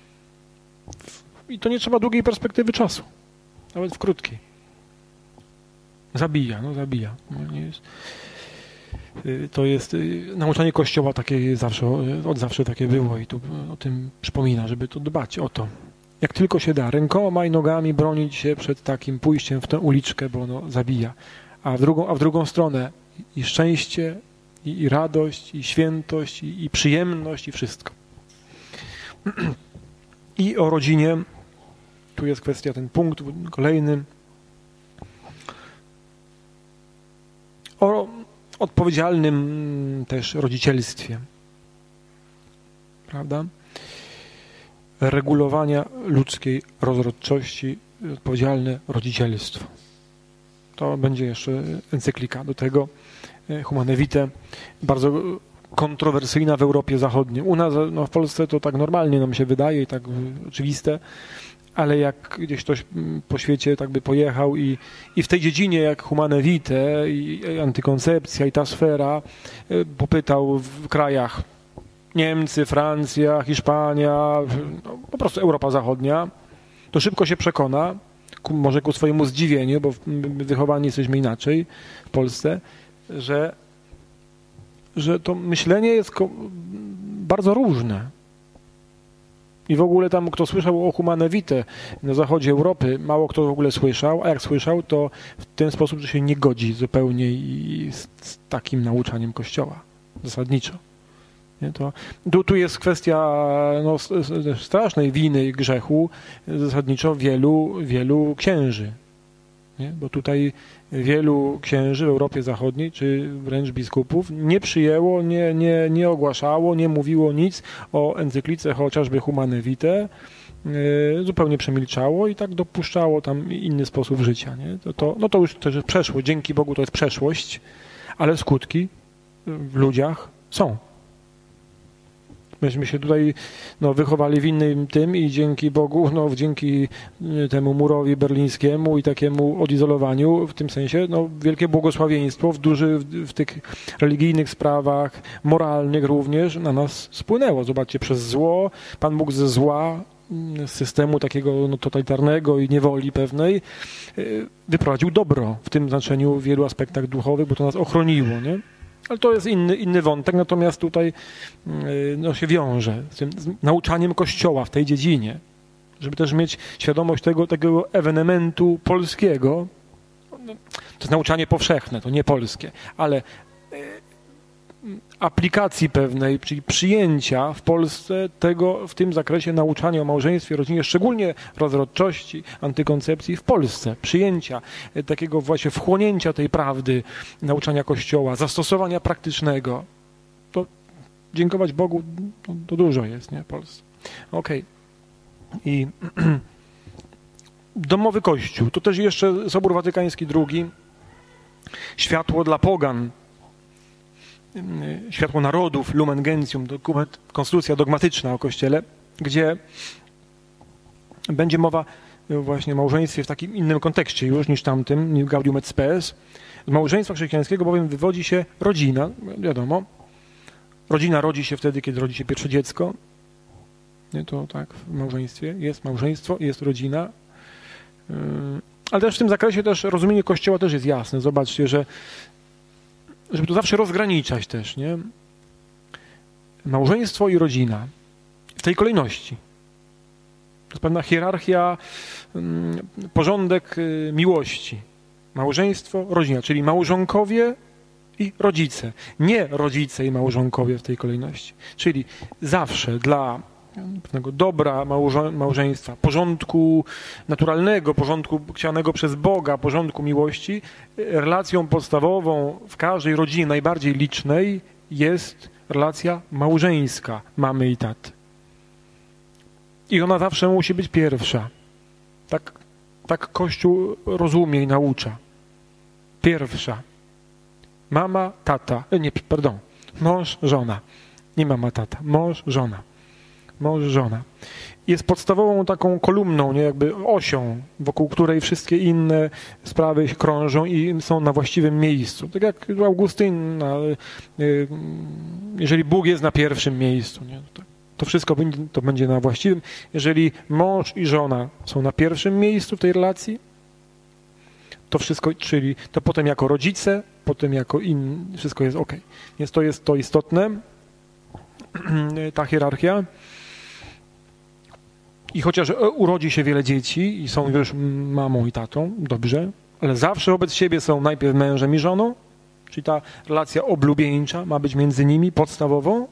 I to nie trzeba długiej perspektywy czasu. Nawet w krótkiej. Zabija, no zabija. No, nie jest. To jest nauczanie Kościoła takie zawsze, od zawsze takie było i tu o tym przypomina, żeby tu dbać o to. Jak tylko się da, rękoma i nogami bronić się przed takim pójściem w tę uliczkę, bo ono zabija. A w drugą, a w drugą stronę i szczęście, i, i radość, i świętość, i, i przyjemność, i wszystko. I o rodzinie, tu jest kwestia, ten punkt kolejny, o odpowiedzialnym też rodzicielstwie, prawda? Regulowania ludzkiej rozrodczości, odpowiedzialne rodzicielstwo. To będzie jeszcze encyklika do tego, Humane Vitae, bardzo kontrowersyjna w Europie Zachodniej. U nas, no w Polsce to tak normalnie nam się wydaje i tak oczywiste, ale jak gdzieś ktoś po świecie tak by pojechał i, i w tej dziedzinie jak humane vitae i antykoncepcja i ta sfera popytał w krajach Niemcy, Francja, Hiszpania, no, po prostu Europa Zachodnia, to szybko się przekona, ku, może ku swojemu zdziwieniu, bo wychowani jesteśmy inaczej w Polsce, że, że to myślenie jest bardzo różne. I w ogóle tam, kto słyszał o humane vitae na zachodzie Europy, mało kto w ogóle słyszał, a jak słyszał, to w ten sposób, że się nie godzi zupełnie i z, z takim nauczaniem Kościoła, zasadniczo. Nie, to, tu, tu jest kwestia no, strasznej winy i grzechu zasadniczo wielu, wielu księży. Nie? Bo tutaj wielu księży w Europie Zachodniej, czy wręcz biskupów, nie przyjęło, nie, nie, nie ogłaszało, nie mówiło nic o encyklice chociażby Humane Vitae, yy, zupełnie przemilczało i tak dopuszczało tam inny sposób życia. Nie? To, to, no to już też przeszło, dzięki Bogu to jest przeszłość, ale skutki w ludziach są. Myśmy się tutaj no, wychowali w innym tym i dzięki Bogu, no, dzięki temu murowi berlińskiemu i takiemu odizolowaniu, w tym sensie, no, wielkie błogosławieństwo w, duży, w, w tych religijnych sprawach, moralnych również na nas spłynęło. Zobaczcie, przez zło, Pan Bóg ze zła, z systemu takiego no, totalitarnego i niewoli pewnej, wyprowadził dobro w tym znaczeniu w wielu aspektach duchowych, bo to nas ochroniło, nie? Ale to jest inny, inny wątek, natomiast tutaj no, się wiąże z, tym, z nauczaniem Kościoła w tej dziedzinie, żeby też mieć świadomość tego, tego ewenementu polskiego. No, to jest nauczanie powszechne, to nie polskie, ale aplikacji pewnej, czyli przyjęcia w Polsce tego, w tym zakresie nauczania o małżeństwie, rodzinie, szczególnie rozrodczości, antykoncepcji w Polsce. Przyjęcia takiego właśnie wchłonięcia tej prawdy, nauczania Kościoła, zastosowania praktycznego. To dziękować Bogu, to, to dużo jest, nie, w Polsce. Okej. I domowy Kościół. To też jeszcze Sobór Watykański drugi. Światło dla pogan. Światło Narodów, Lumen Gentium, dokument, konstytucja dogmatyczna o Kościele, gdzie będzie mowa właśnie o małżeństwie w takim innym kontekście już niż tamtym, niż Gaudium et Spes. Z małżeństwa chrześcijańskiego bowiem wywodzi się rodzina, wiadomo. Rodzina rodzi się wtedy, kiedy rodzi się pierwsze dziecko. Nie, to tak, w małżeństwie jest małżeństwo, jest rodzina. Ale też w tym zakresie też rozumienie Kościoła też jest jasne. Zobaczcie, że żeby to zawsze rozgraniczać też, nie? Małżeństwo i rodzina. W tej kolejności. To jest pewna hierarchia, porządek miłości. Małżeństwo, rodzina, czyli małżonkowie i rodzice. Nie rodzice i małżonkowie w tej kolejności. Czyli zawsze dla pewnego dobra małżo- małżeństwa, porządku naturalnego, porządku chcianego przez Boga, porządku miłości, relacją podstawową w każdej rodzinie najbardziej licznej jest relacja małżeńska mamy i taty. I ona zawsze musi być pierwsza. Tak, tak Kościół rozumie i naucza. Pierwsza. Mama, tata. Nie, pardon. Mąż, żona. Nie mama, tata. Mąż, żona. Mąż, żona. Jest podstawową taką kolumną, nie, jakby osią, wokół której wszystkie inne sprawy krążą i są na właściwym miejscu. Tak jak Augustyn, jeżeli Bóg jest na pierwszym miejscu, nie, to wszystko to będzie na właściwym. Jeżeli mąż i żona są na pierwszym miejscu w tej relacji, to wszystko, czyli to potem jako rodzice, potem jako inni, wszystko jest ok. Więc to jest to istotne, ta hierarchia. I chociaż urodzi się wiele dzieci i są już mamą i tatą, dobrze, ale zawsze wobec siebie są najpierw mężem i żoną, czyli ta relacja oblubieńcza ma być między nimi podstawową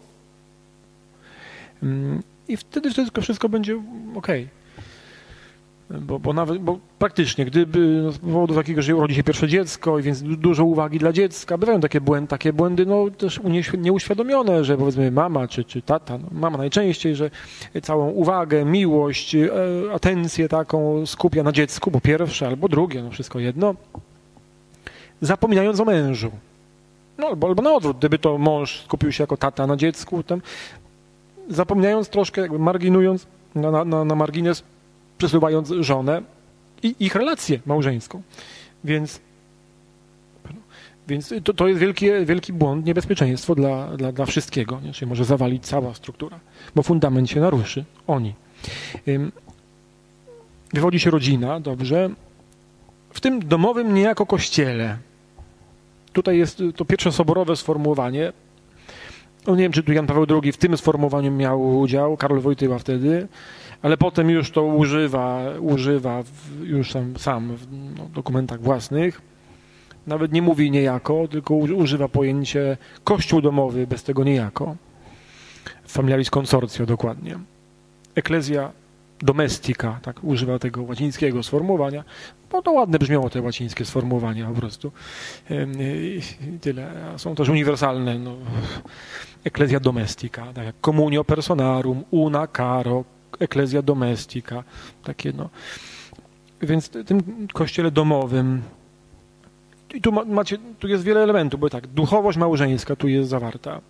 i wtedy wszystko, wszystko będzie ok. Bo, bo nawet, bo praktycznie, gdyby z powodu takiego, że urodzi się pierwsze dziecko i więc dużo uwagi dla dziecka, bywają takie błędy, takie błędy no też nieuświadomione, że powiedzmy mama czy, czy tata, no, mama najczęściej, że całą uwagę, miłość, e, atencję taką skupia na dziecku, bo pierwsze albo drugie, no wszystko jedno, zapominając o mężu. No, albo, albo na odwrót, gdyby to mąż skupił się jako tata na dziecku, tam, zapomniając troszkę, jakby marginując na, na, na margines, przesuwając żonę i ich relację małżeńską. Więc, więc to, to jest wielki, wielki błąd, niebezpieczeństwo dla, dla, dla wszystkiego. Nie? Czyli może zawalić cała struktura, bo fundament się naruszy. Oni. Wywodzi się rodzina, dobrze. W tym domowym niejako kościele. Tutaj jest to pierwsze soborowe sformułowanie. No nie wiem, czy tu Jan Paweł drugi w tym sformułowaniu miał udział, Karol Wojtyła wtedy, ale potem już to używa, używa w, już tam sam w no, dokumentach własnych. Nawet nie mówi niejako, tylko używa pojęcie kościół domowy, bez tego niejako. Familiaris consortio dokładnie. Ecclesia domestica, tak używa tego łacińskiego sformułowania, bo to ładne brzmiało te łacińskie sformułowania po prostu. I tyle. Są też uniwersalne. No. Ecclesia domestica, tak jak communio personarum, una caro, ecclesia domestica, takie no. Więc w tym kościele domowym i tu macie, tu jest wiele elementów, bo tak, duchowość małżeńska tu jest zawarta.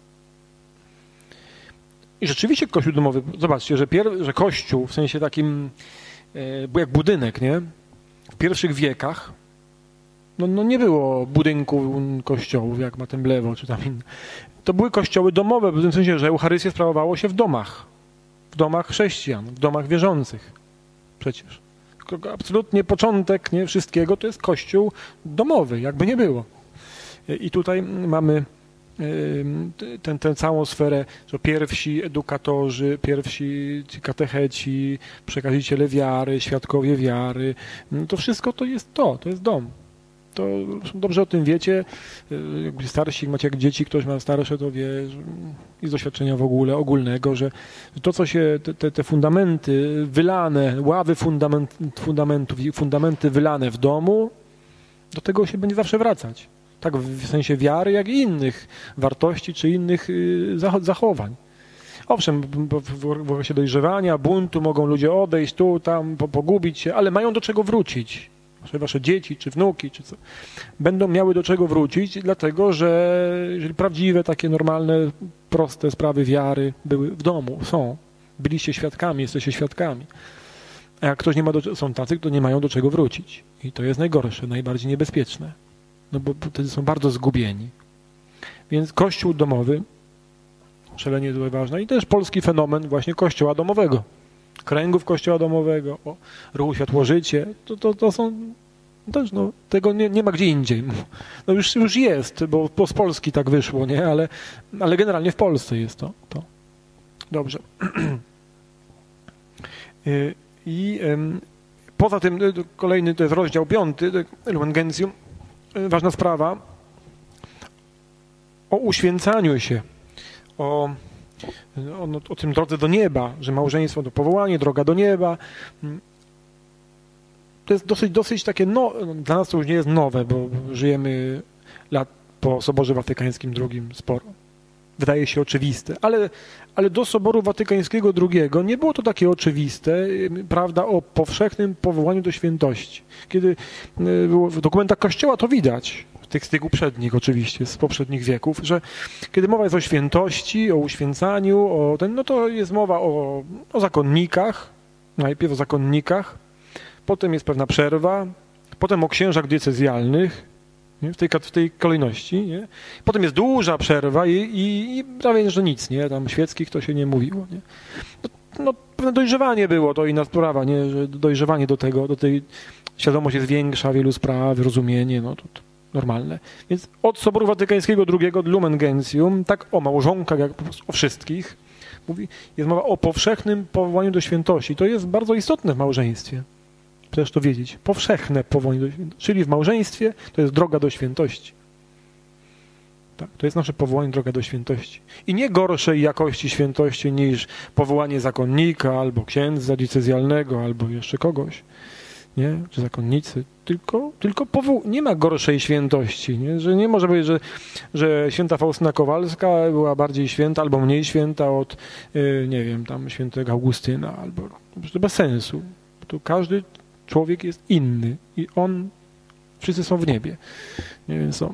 I rzeczywiście kościół domowy, zobaczcie, że, pier, że kościół w sensie takim, e, jak budynek, nie? W pierwszych wiekach no, no nie było budynku kościołów, jak ma ten Blewo, czy tam inne. To były kościoły domowe, w tym sensie, że Eucharystia sprawowało się w domach. W domach chrześcijan, w domach wierzących. Przecież. Absolutnie początek nie, wszystkiego to jest kościół domowy, jakby nie było. I tutaj mamy tę ten, całą sferę, że pierwsi edukatorzy, pierwsi katecheci, przekaziciele wiary, świadkowie wiary, to wszystko to jest to, to jest dom. To dobrze o tym wiecie, jakby starsi, macie jak dzieci, ktoś ma starsze, to wie i z doświadczenia w ogóle ogólnego, że to, co się, te, te fundamenty wylane, ławy fundament, fundamentów i fundamenty wylane w domu, do tego się będzie zawsze wracać. Tak w sensie wiary, jak i innych wartości, czy innych zachowań. Owszem, w okresie dojrzewania, buntu mogą ludzie odejść tu, tam, pogubić się, ale mają do czego wrócić. Wasze dzieci, czy wnuki, czy co, będą miały do czego wrócić, dlatego że jeżeli prawdziwe, takie normalne, proste sprawy wiary były w domu, są. Byliście świadkami, jesteście świadkami. A jak ktoś nie ma do, są tacy, którzy nie mają do czego wrócić. I to jest najgorsze, najbardziej niebezpieczne. No bo wtedy są bardzo zgubieni. Więc kościół domowy, szalenie tutaj ważne, i też polski fenomen właśnie kościoła domowego. Kręgów kościoła domowego, o ruchu Światło-Życie, to, to, to są też, no, tego nie, nie ma gdzie indziej. No już, już jest, bo, bo z Polski tak wyszło, nie? Ale, ale generalnie w Polsce jest to. to. Dobrze. I um, poza tym kolejny to jest rozdział piąty, Lumen Gentium, ważna sprawa o uświęcaniu się, o O, no, o tym drodze do nieba, że małżeństwo to powołanie, droga do nieba. To jest dosyć, dosyć takie, no, dla nas to już nie jest nowe, bo żyjemy lat po Soborze Watykańskim drugim sporo. Wydaje się oczywiste, ale, ale do Soboru Watykańskiego drugiego nie było to takie oczywiste, prawda, o powszechnym powołaniu do świętości. Kiedy było w dokumentach Kościoła to widać, tych z tych uprzednich oczywiście, z poprzednich wieków, że kiedy mowa jest o świętości, o uświęcaniu, o ten, no to jest mowa o, o zakonnikach, najpierw o zakonnikach, potem jest pewna przerwa, potem o księżach diecezjalnych, nie? W, tej, w tej kolejności, nie? Potem jest duża przerwa i, i, i prawie że nic, nie? Tam świeckich to się nie mówiło, nie? No, no pewne dojrzewanie było, to inna sprawa, nie? Że dojrzewanie do tego, do tej świadomość jest większa, wielu spraw, rozumienie, no to, to normalne. Więc od Soboru Watykańskiego drugiego, Lumen Gentium, tak o małżonkach, jak po prostu o wszystkich, mówi, jest mowa o powszechnym powołaniu do świętości. To jest bardzo istotne w małżeństwie. Chcesz to wiedzieć. Powszechne powołanie do świętości. Czyli w małżeństwie to jest droga do świętości. Tak, to jest nasze powołanie, droga do świętości. I nie gorszej jakości świętości niż powołanie zakonnika, albo księdza diecezjalnego, albo jeszcze kogoś. Nie? Czy zakonnicy, tylko, tylko powoł... nie ma gorszej świętości, nie? Że nie może powiedzieć, że, że święta Faustyna Kowalska była bardziej święta albo mniej święta od, yy, nie wiem, tam świętego Augustyna, albo to bez sensu. Tu każdy człowiek jest inny i on, wszyscy są w niebie. Nie wiem, są.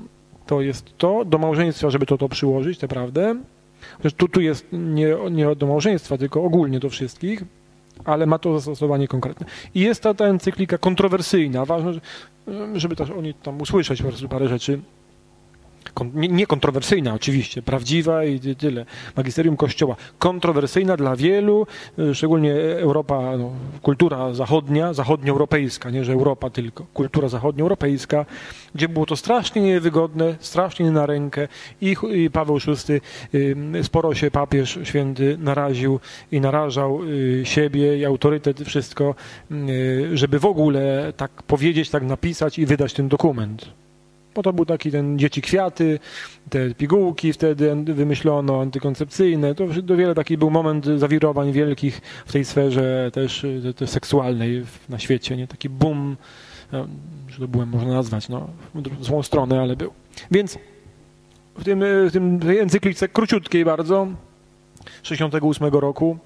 to jest to, do małżeństwa, żeby to to przyłożyć, tę prawdę. Tu, tu jest nie, nie do małżeństwa, tylko ogólnie do wszystkich, ale ma to zastosowanie konkretne. I jest ta, ta encyklika kontrowersyjna. Ważne, żeby też o niej tam usłyszeć po prostu parę rzeczy. Niekontrowersyjna oczywiście, prawdziwa i tyle. Magisterium Kościoła. Kontrowersyjna dla wielu, szczególnie Europa, no, kultura zachodnia, zachodnioeuropejska, nie że Europa tylko, kultura zachodnioeuropejska, gdzie było to strasznie niewygodne, strasznie nie na rękę i, i Paweł szósty, sporo się papież święty naraził i narażał siebie i autorytet, wszystko, żeby w ogóle tak powiedzieć, tak napisać i wydać ten dokument. Bo to był taki ten dzieci kwiaty, te pigułki wtedy wymyślono, antykoncepcyjne. To, to wiele taki był moment zawirowań wielkich w tej sferze też te, te seksualnej na świecie, nie? Taki boom, że to byłem można nazwać, no, w złą stronę, ale był. Więc w tym, w tym tej encyklice króciutkiej bardzo, sześćdziesiątego ósmego roku,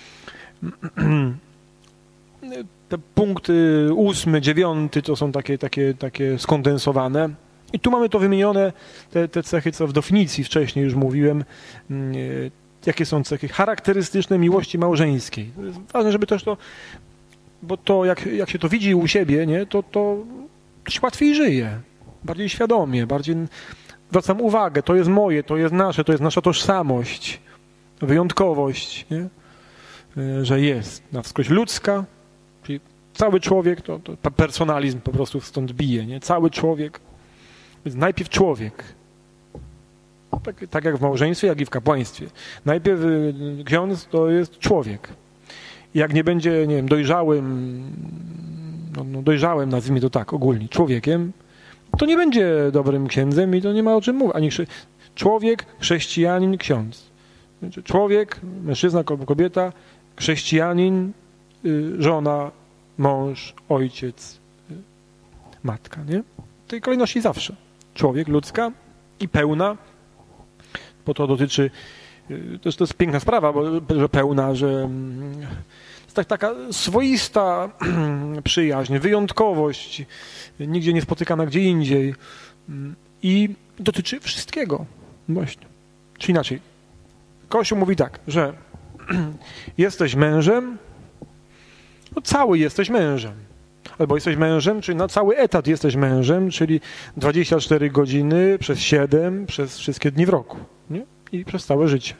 te punkty ósmy, dziewiąty to są takie, takie, takie skondensowane. I tu mamy to wymienione, te, te cechy, co w definicji wcześniej już mówiłem, jakie są cechy charakterystyczne miłości małżeńskiej. To jest ważne, żeby też to, bo to jak, jak się to widzi u siebie, nie, to, to, to się łatwiej żyje, bardziej świadomie, bardziej zwracam uwagę, to jest moje, to jest nasze, to jest nasza tożsamość, wyjątkowość, nie? Że jest na wskroś ludzka, czyli cały człowiek, to, to personalizm po prostu stąd bije, nie? Cały człowiek. Więc najpierw człowiek. Tak, tak jak w małżeństwie, jak i w kapłaństwie. Najpierw ksiądz to jest człowiek. Jak nie będzie, nie wiem, dojrzałym, no, no dojrzałym, nazwijmy to tak, ogólnie, człowiekiem, to nie będzie dobrym księdzem i to nie ma o czym mówić. Ani chrze... Człowiek, chrześcijanin, ksiądz. Człowiek, mężczyzna, kobieta, chrześcijanin, żona, mąż, ojciec, matka, nie? W tej kolejności zawsze. Człowiek, ludzka i pełna, bo to dotyczy, to, to jest piękna sprawa, bo, że pełna, że jest tak, taka swoista przyjaźń, wyjątkowość, nigdzie nie spotykana gdzie indziej i dotyczy wszystkiego. Właśnie. Czy inaczej, Kościół mówi tak, że jesteś mężem, no cały jesteś mężem. Albo jesteś mężem, czyli na cały etat jesteś mężem, czyli dwadzieścia cztery godziny przez siedem, przez wszystkie dni w roku, nie? I przez całe życie.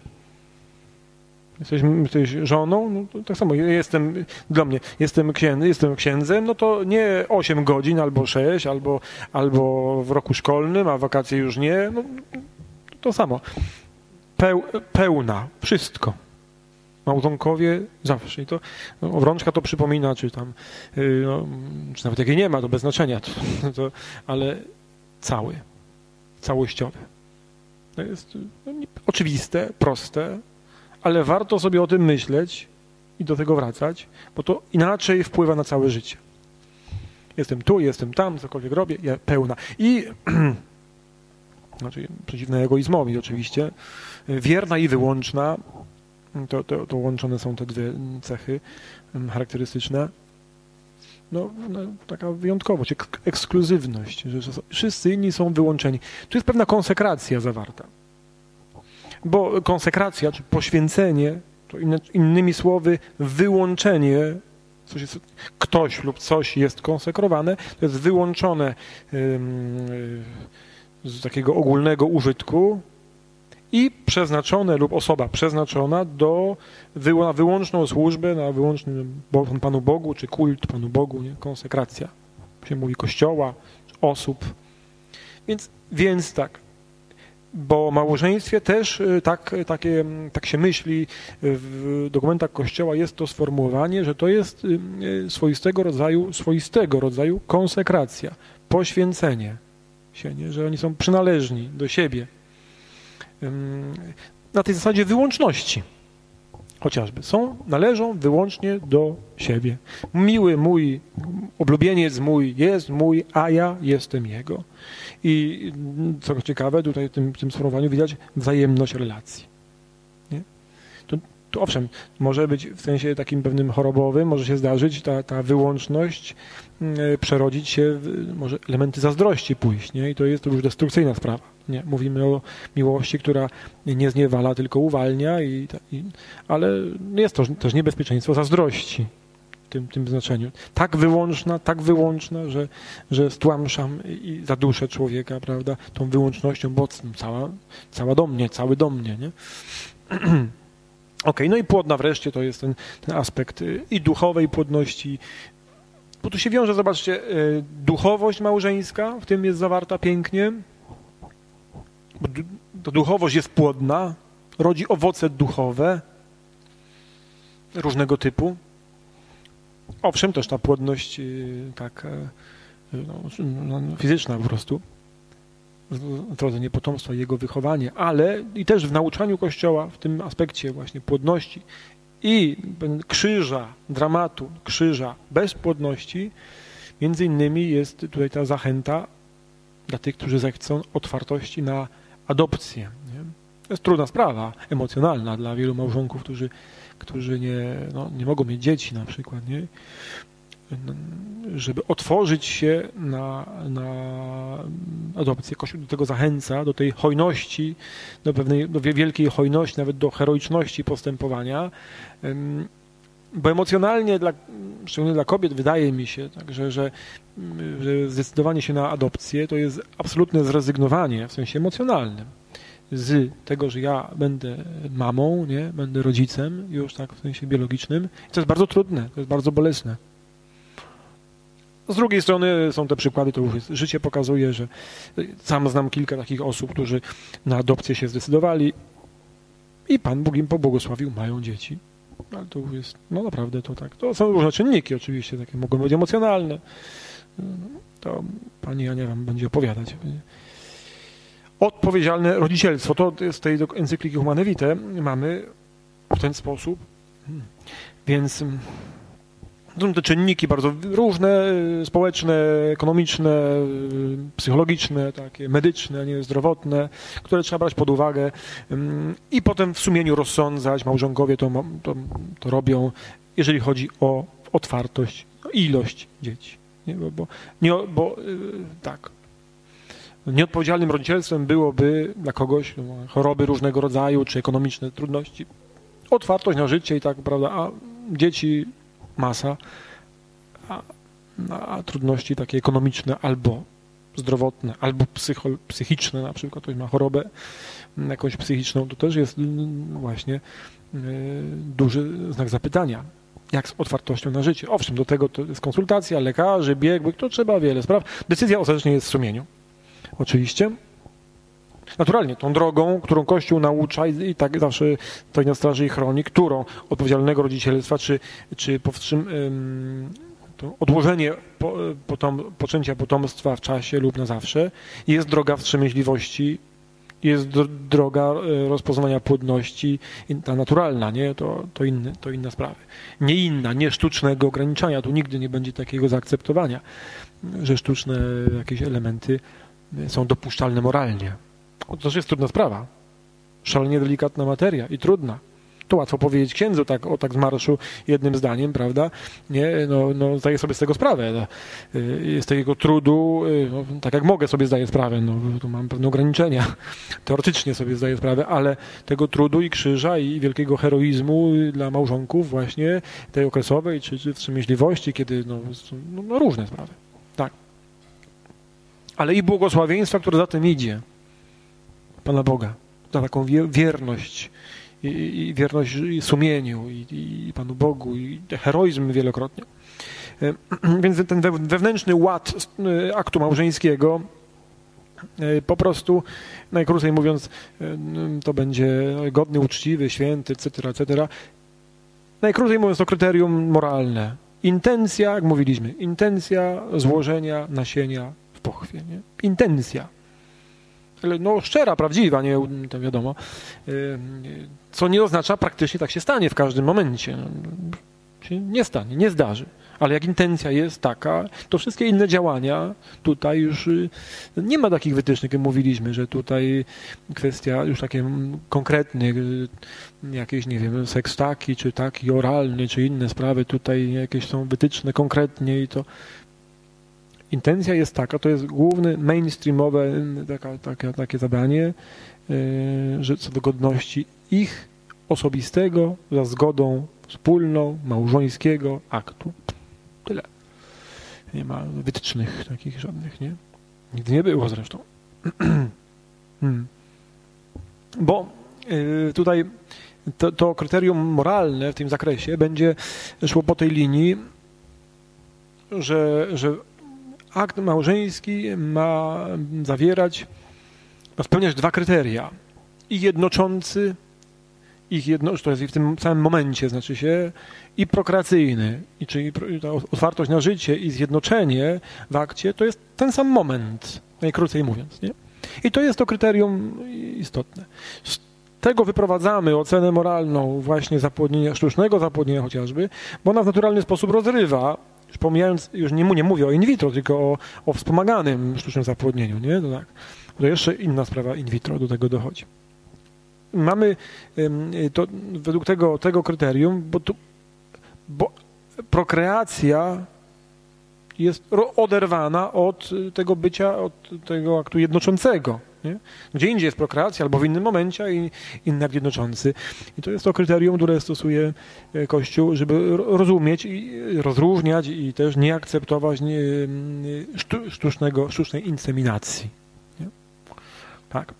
Jesteś, jesteś żoną, no to tak samo, jestem, dla mnie, jestem, księdz, jestem księdzem, no to nie osiem godzin, albo sześć, albo, albo w roku szkolnym, a wakacje już nie, no to samo. Peł, pełna, wszystko. Małżonkowie zawsze. I to no, obrączka to przypomina, czy tam, yy, no, czy nawet jak jej nie ma, to bez znaczenia, to, to, ale cały, całościowy. To jest no, nie, oczywiste, proste, ale warto sobie o tym myśleć i do tego wracać, bo to inaczej wpływa na całe życie. Jestem tu, jestem tam, cokolwiek robię, ja pełna. I znaczy przeciwne egoizmowi oczywiście, wierna i wyłączna, to, to, to łączone są te dwie cechy charakterystyczne. No, no taka wyjątkowość, ek ekskluzywność, że wszyscy inni są wyłączeni. Tu jest pewna konsekracja zawarta. Bo konsekracja, czy poświęcenie, to inne, innymi słowy wyłączenie, coś jest, ktoś lub coś jest konsekrowane, to jest wyłączone yy, z takiego ogólnego użytku i przeznaczone lub osoba przeznaczona do na wyłączną służbę, na wyłączny Panu Bogu, czy kult Panu Bogu, nie? Konsekracja. Się mówi Kościoła, osób. Więc, więc tak, bo o małżeństwie też tak, takie, tak się myśli, w dokumentach Kościoła jest to sformułowanie, że to jest swoistego rodzaju, swoistego rodzaju konsekracja, poświęcenie się, nie? Że oni są przynależni do siebie. Na tej zasadzie wyłączności chociażby są, należą wyłącznie do siebie. Miły mój, oblubieniec mój jest mój, a ja jestem jego. I co ciekawe, tutaj w tym, w tym sformułowaniu widać wzajemność relacji. Nie? To To owszem, może być w sensie takim pewnym chorobowym, może się zdarzyć ta, ta wyłączność, y, przerodzić się w może elementy zazdrości pójść, nie? I to jest to już destrukcyjna sprawa. Nie? Mówimy o miłości, która nie zniewala, tylko uwalnia, i, i, ale jest to też niebezpieczeństwo zazdrości w tym, tym znaczeniu. Tak wyłączna, tak wyłączna, że, że stłamszam i zaduszę człowieka, prawda, tą wyłącznością, bo cała, cała do mnie, cały do mnie, nie? Okej, no i płodna wreszcie to jest ten, ten aspekt i duchowej płodności, bo tu się wiąże, zobaczcie, duchowość małżeńska, w tym jest zawarta pięknie, bo ta duchowość jest płodna, rodzi owoce duchowe różnego typu. Owszem, też ta płodność tak no, fizyczna po prostu, zrodzenie potomstwa i jego wychowanie, ale i też w nauczaniu Kościoła w tym aspekcie właśnie płodności i krzyża, dramatu krzyża bez płodności, między innymi jest tutaj ta zachęta dla tych, którzy zechcą otwartości na adopcję. Nie? To jest trudna sprawa, emocjonalna dla wielu małżonków, którzy, którzy nie, no, nie mogą mieć dzieci na przykład, nie? Żeby otworzyć się na, na adopcję. Kościół do tego zachęca, do tej hojności, do pewnej do wielkiej hojności, nawet do heroiczności postępowania, bo emocjonalnie, dla, szczególnie dla kobiet, wydaje mi się, tak, że, że, że zdecydowanie się na adopcję to jest absolutne zrezygnowanie w sensie emocjonalnym z tego, że ja będę mamą, nie, będę rodzicem, już tak w sensie biologicznym. I to jest bardzo trudne, to jest bardzo bolesne. Z drugiej strony są te przykłady, to już jest, życie pokazuje, że sam znam kilka takich osób, którzy na adopcję się zdecydowali i Pan Bóg im pobłogosławił, mają dzieci. Ale to już jest, no naprawdę to tak. To są różne czynniki oczywiście, takie mogą być emocjonalne. To pani Ania wam będzie opowiadać. Odpowiedzialne rodzicielstwo, to z tej encykliki Humane Vitae mamy w ten sposób. Więc są te czynniki bardzo różne, społeczne, ekonomiczne, psychologiczne, takie medyczne, nie, zdrowotne, które trzeba brać pod uwagę i potem w sumieniu rozsądzać. Małżonkowie to, to, to robią, jeżeli chodzi o otwartość, o ilość dzieci. Nie, bo, bo, nie, bo tak, nieodpowiedzialnym rodzicielstwem byłoby dla kogoś no, choroby różnego rodzaju, czy ekonomiczne trudności, otwartość na życie i tak, prawda, a dzieci masa, a, a trudności takie ekonomiczne albo zdrowotne, albo psycho, psychiczne, na przykład ktoś ma chorobę jakąś psychiczną, to też jest właśnie y, duży znak zapytania. Jak z otwartością na życie? Owszem, do tego to jest konsultacja, lekarzy, biegłych, to trzeba wiele spraw. Decyzja ostatecznie jest w sumieniu. Oczywiście. Naturalnie, tą drogą, którą Kościół naucza i, i tak zawsze stoi na straży i chroni, którą odpowiedzialnego rodzicielstwa, czy, czy powstrzym, ym, to odłożenie po, potom, poczęcia potomstwa w czasie lub na zawsze, jest droga wstrzemięźliwości, jest do, droga rozpoznawania płodności, ta naturalna, nie? To, to, inny, to inna sprawa. Nie inna, nie sztucznego ograniczania, tu nigdy nie będzie takiego zaakceptowania, że sztuczne jakieś elementy są dopuszczalne moralnie. To też jest trudna sprawa. Szalenie delikatna materia i trudna. To łatwo powiedzieć księdzu tak, o tak z marszu jednym zdaniem, prawda? Nie, no, no zdaję sobie z tego sprawę. Z tego trudu, no, tak jak mogę sobie zdaję sprawę, no, tu mam pewne ograniczenia. Teoretycznie sobie zdaję sprawę, ale tego trudu i krzyża i wielkiego heroizmu dla małżonków właśnie, tej okresowej, czy, czy wstrzemięźliwości, kiedy, no, no, no różne sprawy. Tak. Ale i błogosławieństwa, które za tym idzie. Pana Boga, za taką wierność i, i wierność i sumieniu i, i Panu Bogu i heroizm wielokrotnie. Więc ten wewnętrzny ład aktu małżeńskiego po prostu, najkrócej mówiąc, to będzie godny, uczciwy, święty, et cetera, et cetera. Najkrócej mówiąc, to kryterium moralne. Intencja, jak mówiliśmy, intencja złożenia nasienia w pochwie. Nie? Intencja. No szczera, prawdziwa, nie to wiadomo, co nie oznacza praktycznie tak się stanie w każdym momencie. Się nie stanie, nie zdarzy. Ale jak intencja jest taka, to wszystkie inne działania tutaj już nie ma takich wytycznych, jak mówiliśmy, że tutaj kwestia już takie konkretnych, jakieś, nie wiem, seks taki, czy taki oralny, czy inne sprawy, tutaj jakieś są wytyczne konkretnie i to intencja jest taka, to jest główne, mainstreamowe taka, taka, takie zadanie, że co do godności ich osobistego, za zgodą wspólną, małżeńskiego aktu. Tyle. Nie ma wytycznych takich żadnych, nie? Nigdy nie było zresztą. hmm. Bo y, tutaj to, to kryterium moralne w tym zakresie będzie szło po tej linii, że, że akt małżeński ma zawierać, ma spełniać dwa kryteria. I jednoczący, ich jedno, to jest w tym samym momencie, znaczy się, i prokreacyjny, i czyli ta otwartość na życie i zjednoczenie w akcie, to jest ten sam moment, najkrócej mówiąc, nie? I to jest to kryterium istotne. Z tego wyprowadzamy ocenę moralną właśnie zapłodnienia, sztucznego zapłodnienia chociażby, bo ona w naturalny sposób rozrywa, już pomijając, już nie, nie mówię o in vitro, tylko o, o wspomaganym sztucznym zapłodnieniu, nie? To tak. To jeszcze inna sprawa in vitro do tego dochodzi. Mamy to według tego, tego kryterium, bo, tu, bo prokreacja jest oderwana od tego bycia, od tego aktu jednoczącego. Nie? Gdzie indziej jest prokreacja, albo w innym momencie, a inny akt jednoczący. I to jest to kryterium, które stosuje Kościół, żeby rozumieć i rozróżniać i też nie akceptować nie, sztucznego, sztucznej inseminacji. Nie? Tak.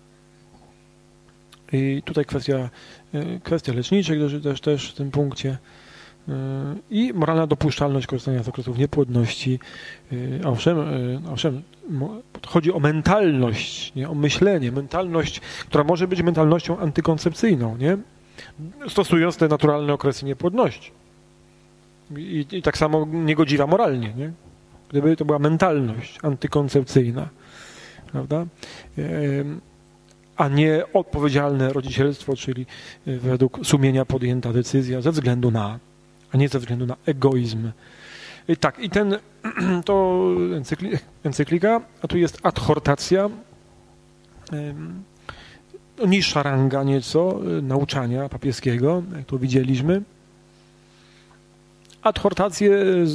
I tutaj kwestia, kwestia leczniczych też, też w tym punkcie i moralna dopuszczalność korzystania z okresów niepłodności. Owszem, owszem, chodzi o mentalność, nie? O myślenie, mentalność, która może być mentalnością antykoncepcyjną, nie? Stosując te naturalne okresy niepłodności. I, i tak samo niegodziwa moralnie, nie? Gdyby to była mentalność antykoncepcyjna, prawda? A nie odpowiedzialne rodzicielstwo, czyli według sumienia podjęta decyzja ze względu na, a nie ze względu na egoizm. I tak, i ten, to encykli, encyklika, a tu jest adhortacja, niższa ranga nieco nauczania papieskiego, jak to widzieliśmy. Adhortacje z,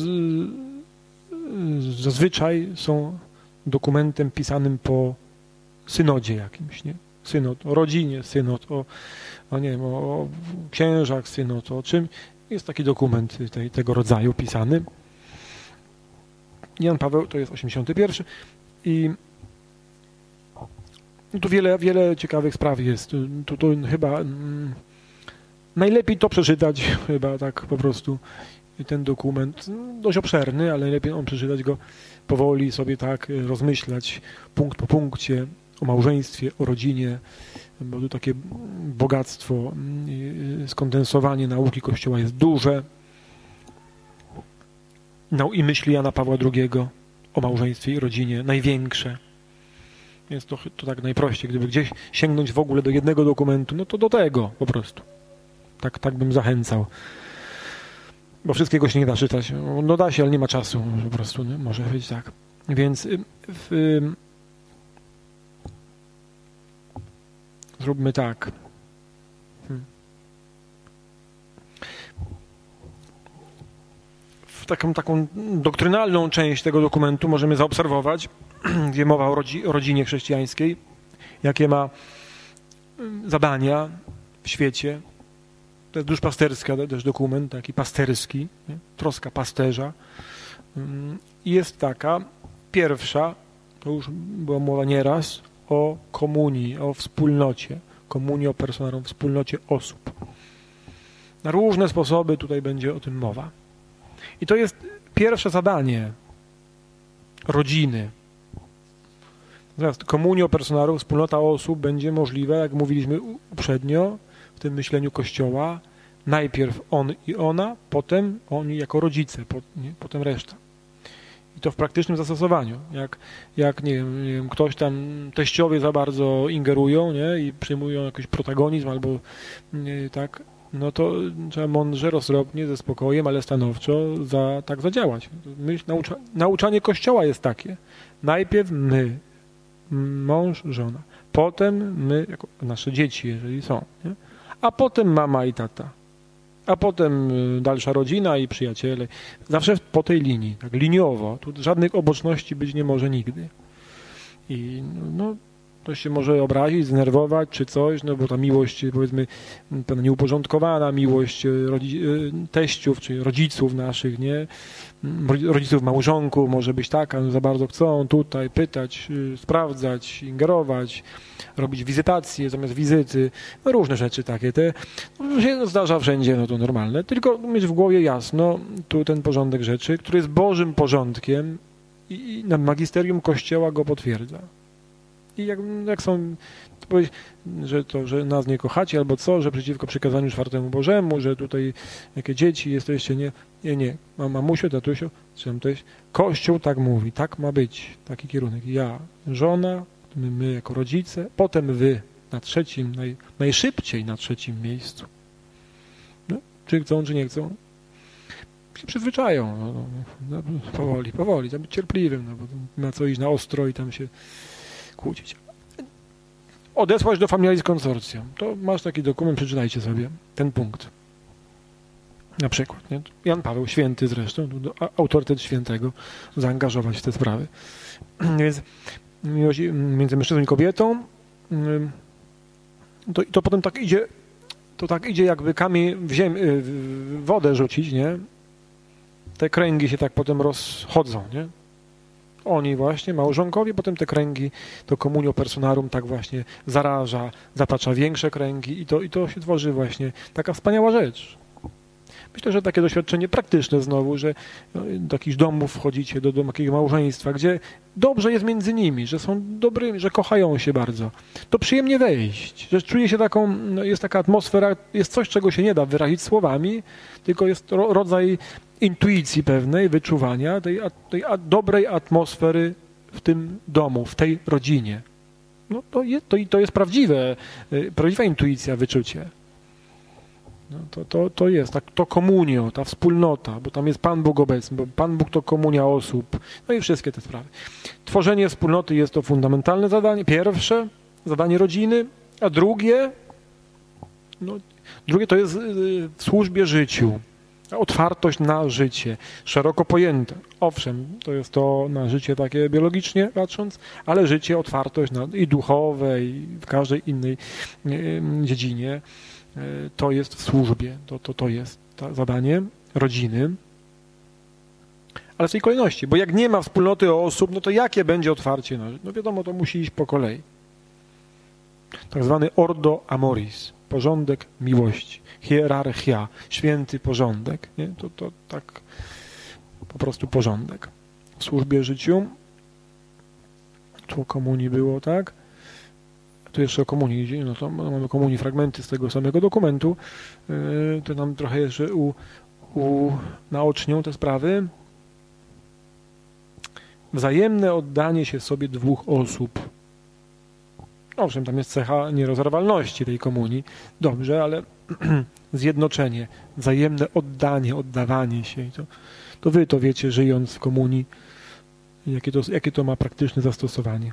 zazwyczaj są dokumentem pisanym po synodzie jakimś, nie? Synod o rodzinie, synod o, o nie wiem, o, o księżach, synod o czym. Jest taki dokument tej, tego rodzaju pisany. Jan Paweł to jest osiemdziesiąty pierwszy i tu wiele, wiele ciekawych spraw jest. Tu, tu chyba mm, najlepiej to przeczytać, chyba tak po prostu ten dokument, dość obszerny, ale lepiej on przeczytać go powoli, sobie tak rozmyślać punkt po punkcie o małżeństwie, o rodzinie, bo tu takie bogactwo, skondensowanie nauki Kościoła jest duże. I myśli Jana Pawła drugiego o małżeństwie i rodzinie największe. Więc to, to tak najprościej. Gdyby gdzieś sięgnąć w ogóle do jednego dokumentu, no to do tego po prostu. Tak, tak bym zachęcał. Bo wszystkiego się nie da czytać. No da się, ale nie ma czasu po prostu. Nie? Może być tak. Więc w, zróbmy tak. Hmm. W taką, taką doktrynalną część tego dokumentu możemy zaobserwować, gdzie mowa o, rodzi, o rodzinie chrześcijańskiej, jakie ma zadania w świecie. To jest duszpasterski też dokument, taki pasterski, nie? Troska pasterza. I jest taka pierwsza, to już była mowa nieraz, o komunii, o wspólnocie, komunii o personalną, wspólnocie osób. Na różne sposoby tutaj będzie o tym mowa. I to jest pierwsze zadanie rodziny. Natomiast komunio personarum, wspólnota osób będzie możliwe, jak mówiliśmy uprzednio, w tym myśleniu Kościoła, najpierw on i ona, potem oni jako rodzice, nie? Potem reszta. I to w praktycznym zastosowaniu. Jak, jak nie wiem, nie wiem, ktoś tam, teściowie za bardzo ingerują, nie? I przyjmują jakiś protagonizm albo nie, tak, no to trzeba mądrze, roztropnie, ze spokojem, ale stanowczo za, tak zadziałać. Myśl, naucza, nauczanie Kościoła jest takie. Najpierw my, mąż, żona. Potem my, jako nasze dzieci, jeżeli są. Nie? A potem mama i tata. A potem dalsza rodzina i przyjaciele. Zawsze po tej linii, tak liniowo. Tu żadnych oboczności być nie może nigdy. I no, ktoś się może obrazić, zdenerwować czy coś, no bo ta miłość, powiedzmy, pewna nieuporządkowana miłość rodzi, teściów czy rodziców naszych, nie? Rodziców małżonków może być taka, no za bardzo chcą tutaj pytać, sprawdzać, ingerować, robić wizytacje zamiast wizyty, no różne rzeczy takie. Te, no się zdarza wszędzie, no to normalne, tylko mieć w głowie jasno tu ten porządek rzeczy, który jest Bożym porządkiem i na magisterium Kościoła go potwierdza. I jak, jak są, to powiedzieć, że to, że nas nie kochacie albo co, że przeciwko przykazaniu czwartemu Bożemu, że tutaj jakie dzieci jesteście, nie, nie, nie. Mamusiu, tatusiu, czy tam też, Kościół tak mówi, tak ma być, taki kierunek. Ja, żona, my, my jako rodzice, potem wy na trzecim, naj, najszybciej na trzecim miejscu. No, czy chcą, czy nie chcą. Się przyzwyczają. No, no, no, powoli, powoli, trzeba być cierpliwym, no, bo na co iść na ostro i tam się kłócić. Odesłać do Familiaris Consortium. To masz taki dokument, przeczytajcie sobie ten punkt. Na przykład. Nie? Jan Paweł, święty zresztą, autorytet świętego, zaangażować w te sprawy. Więc miłość między mężczyzną i kobietą to, to potem tak idzie, to tak idzie jakby kamień w, ziemi, w wodę rzucić, nie? Te kręgi się tak potem rozchodzą, nie? Oni właśnie, małżonkowie, potem te kręgi, to communio personarum tak właśnie zaraża, zatacza większe kręgi i to, i to się tworzy właśnie taka wspaniała rzecz. Myślę, że takie doświadczenie praktyczne znowu, że do jakichś domów wchodzicie, do, do takiego małżeństwa, gdzie dobrze jest między nimi, że są dobrymi, że kochają się bardzo. To przyjemnie wejść, że czuje się taką, no jest taka atmosfera, jest coś, czego się nie da wyrazić słowami, tylko jest ro, rodzaj intuicji pewnej, wyczuwania tej, tej dobrej atmosfery w tym domu, w tej rodzinie. No to, je, to, to jest prawdziwe, prawdziwa intuicja, wyczucie. No to, to, to jest, tak, to komunio, ta wspólnota, bo tam jest Pan Bóg obecny, bo Pan Bóg to komunia osób, no i wszystkie te sprawy. Tworzenie wspólnoty jest to fundamentalne zadanie, pierwsze, zadanie rodziny, a drugie, no, drugie to jest w służbie życiu. Otwartość na życie, szeroko pojęte. Owszem, to jest to na życie takie biologicznie patrząc, ale życie, otwartość na, i duchowe, i w każdej innej dziedzinie, to jest w służbie, to, to, to jest to zadanie rodziny. Ale w tej kolejności, bo jak nie ma wspólnoty osób, no to jakie będzie otwarcie na życie? No wiadomo, to musi iść po kolei. Tak zwany ordo amoris, porządek miłości, hierarchia, święty porządek. Nie? To, to tak po prostu porządek. W służbie życiu, tu o komunii było, tak? Tu jeszcze o komunii idzie, no to mamy komunii, fragmenty z tego samego dokumentu, yy, to nam trochę jeszcze u, u, naocznią te sprawy. Wzajemne oddanie się sobie dwóch osób. Owszem, tam jest cecha nierozerwalności tej komunii, dobrze, ale zjednoczenie, wzajemne oddanie, oddawanie się. To, to wy to wiecie, żyjąc w komunii, jakie to, jakie to ma praktyczne zastosowanie.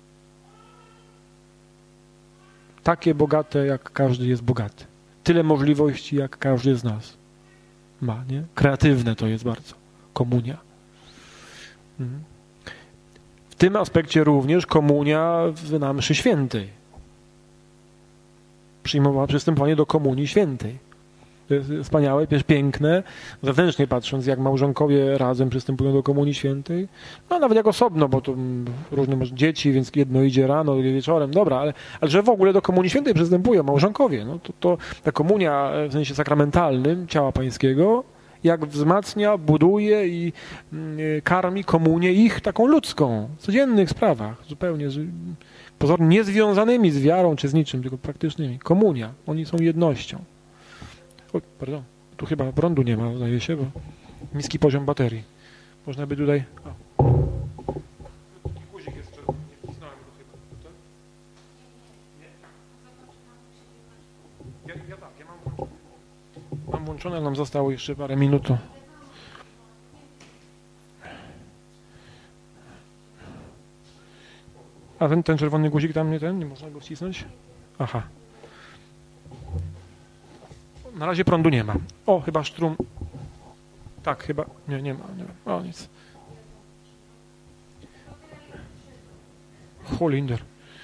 Takie bogate, jak każdy jest bogaty. Tyle możliwości, jak każdy z nas ma, nie? Kreatywne to jest bardzo. Komunia. Mhm. W tym aspekcie również komunia na mszy świętej. Przyjmowała przystępowanie do komunii świętej. To jest wspaniałe, też piękne, zewnętrznie patrząc, jak małżonkowie razem przystępują do komunii świętej. No nawet jak osobno, bo to różne może dzieci, więc jedno idzie rano, drugie wieczorem, dobra, ale, ale że w ogóle do komunii świętej przystępują małżonkowie. No to, to ta komunia w sensie sakramentalnym ciała pańskiego, jak wzmacnia, buduje i y, karmi komunię ich taką ludzką, w codziennych sprawach, zupełnie z, pozornie niezwiązanymi z wiarą czy z niczym, tylko praktycznymi. Komunia, oni są jednością. O, pardon, tu chyba prądu nie ma, zdaje się, bo niski poziom baterii. Można by tutaj... O. Guzik jest czerwony, nie wcisnąłem go chyba. Tutaj? Nie? Ja, ja tak, ja mam włączony. mam włączone, nam zostało jeszcze parę minut. A ten, ten czerwony guzik tam nie ten? Nie można go wcisnąć? Aha. Na razie prądu nie ma. O, chyba sztrum. Tak, chyba. Nie, nie ma. Nie ma. O, nic. Holinder.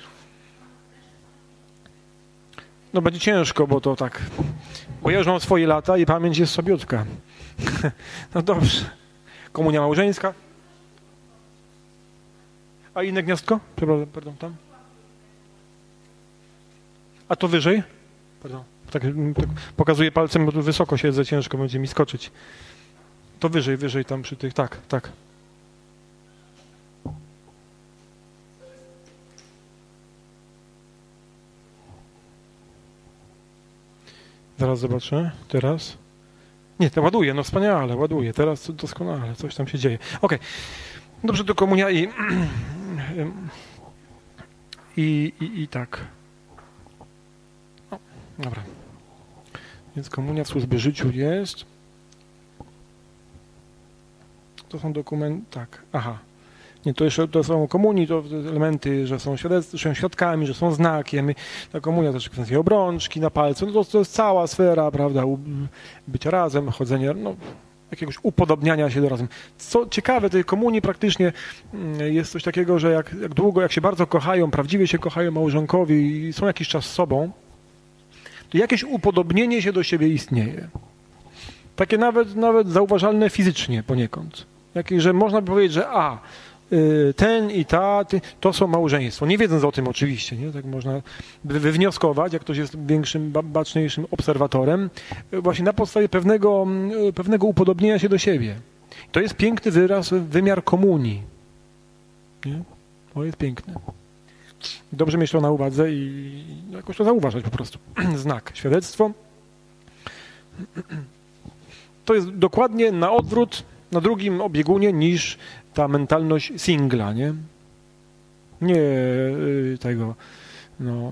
No będzie ciężko, bo to tak. Bo ja już mam swoje lata i pamięć jest sobiutka. No dobrze. Komunia małżeńska. A inne gniazdko? Przepraszam, pardon, tam. A to wyżej? Pardon. Tak, tak pokazuję palcem, bo tu wysoko siedzę, ciężko będzie mi skoczyć. To wyżej, wyżej tam przy tych, tak, tak. Zaraz zobaczę, teraz. Nie, to ładuje, no wspaniale, ładuje, teraz doskonale, coś tam się dzieje. Okej, okay. Dobrze, do komunia i, i, i, i tak. O, dobra. Więc komunia w służbie życiu jest. To są dokumenty, tak, aha. Nie, to jeszcze to są komunii, to elementy, że są, świadectw, są świadkami, że są znakiem. Ta komunia też kwestia obrączki na palcu, no to, to jest cała sfera, prawda, bycia razem, chodzenia, no, jakiegoś upodobniania się do razem. Co ciekawe, tej komunii praktycznie jest coś takiego, że jak, jak długo, jak się bardzo kochają, prawdziwie się kochają małżonkowie i są jakiś czas z sobą, to jakieś upodobnienie się do siebie istnieje. Takie nawet, nawet zauważalne fizycznie poniekąd. Jakie, że można by powiedzieć, że a, ten i ta, to są małżeństwo. Nie wiedząc o tym oczywiście, nie? Tak można wywnioskować, jak ktoś jest większym, baczniejszym obserwatorem, właśnie na podstawie pewnego, pewnego upodobnienia się do siebie. To jest piękny wyraz, wymiar komunii. Nie? To jest piękne. Dobrze mieć to na uwadze i jakoś to zauważać po prostu. Znak, świadectwo. To jest dokładnie na odwrót, na drugim obiegunie niż ta mentalność singla, nie? Nie yy, tego, no...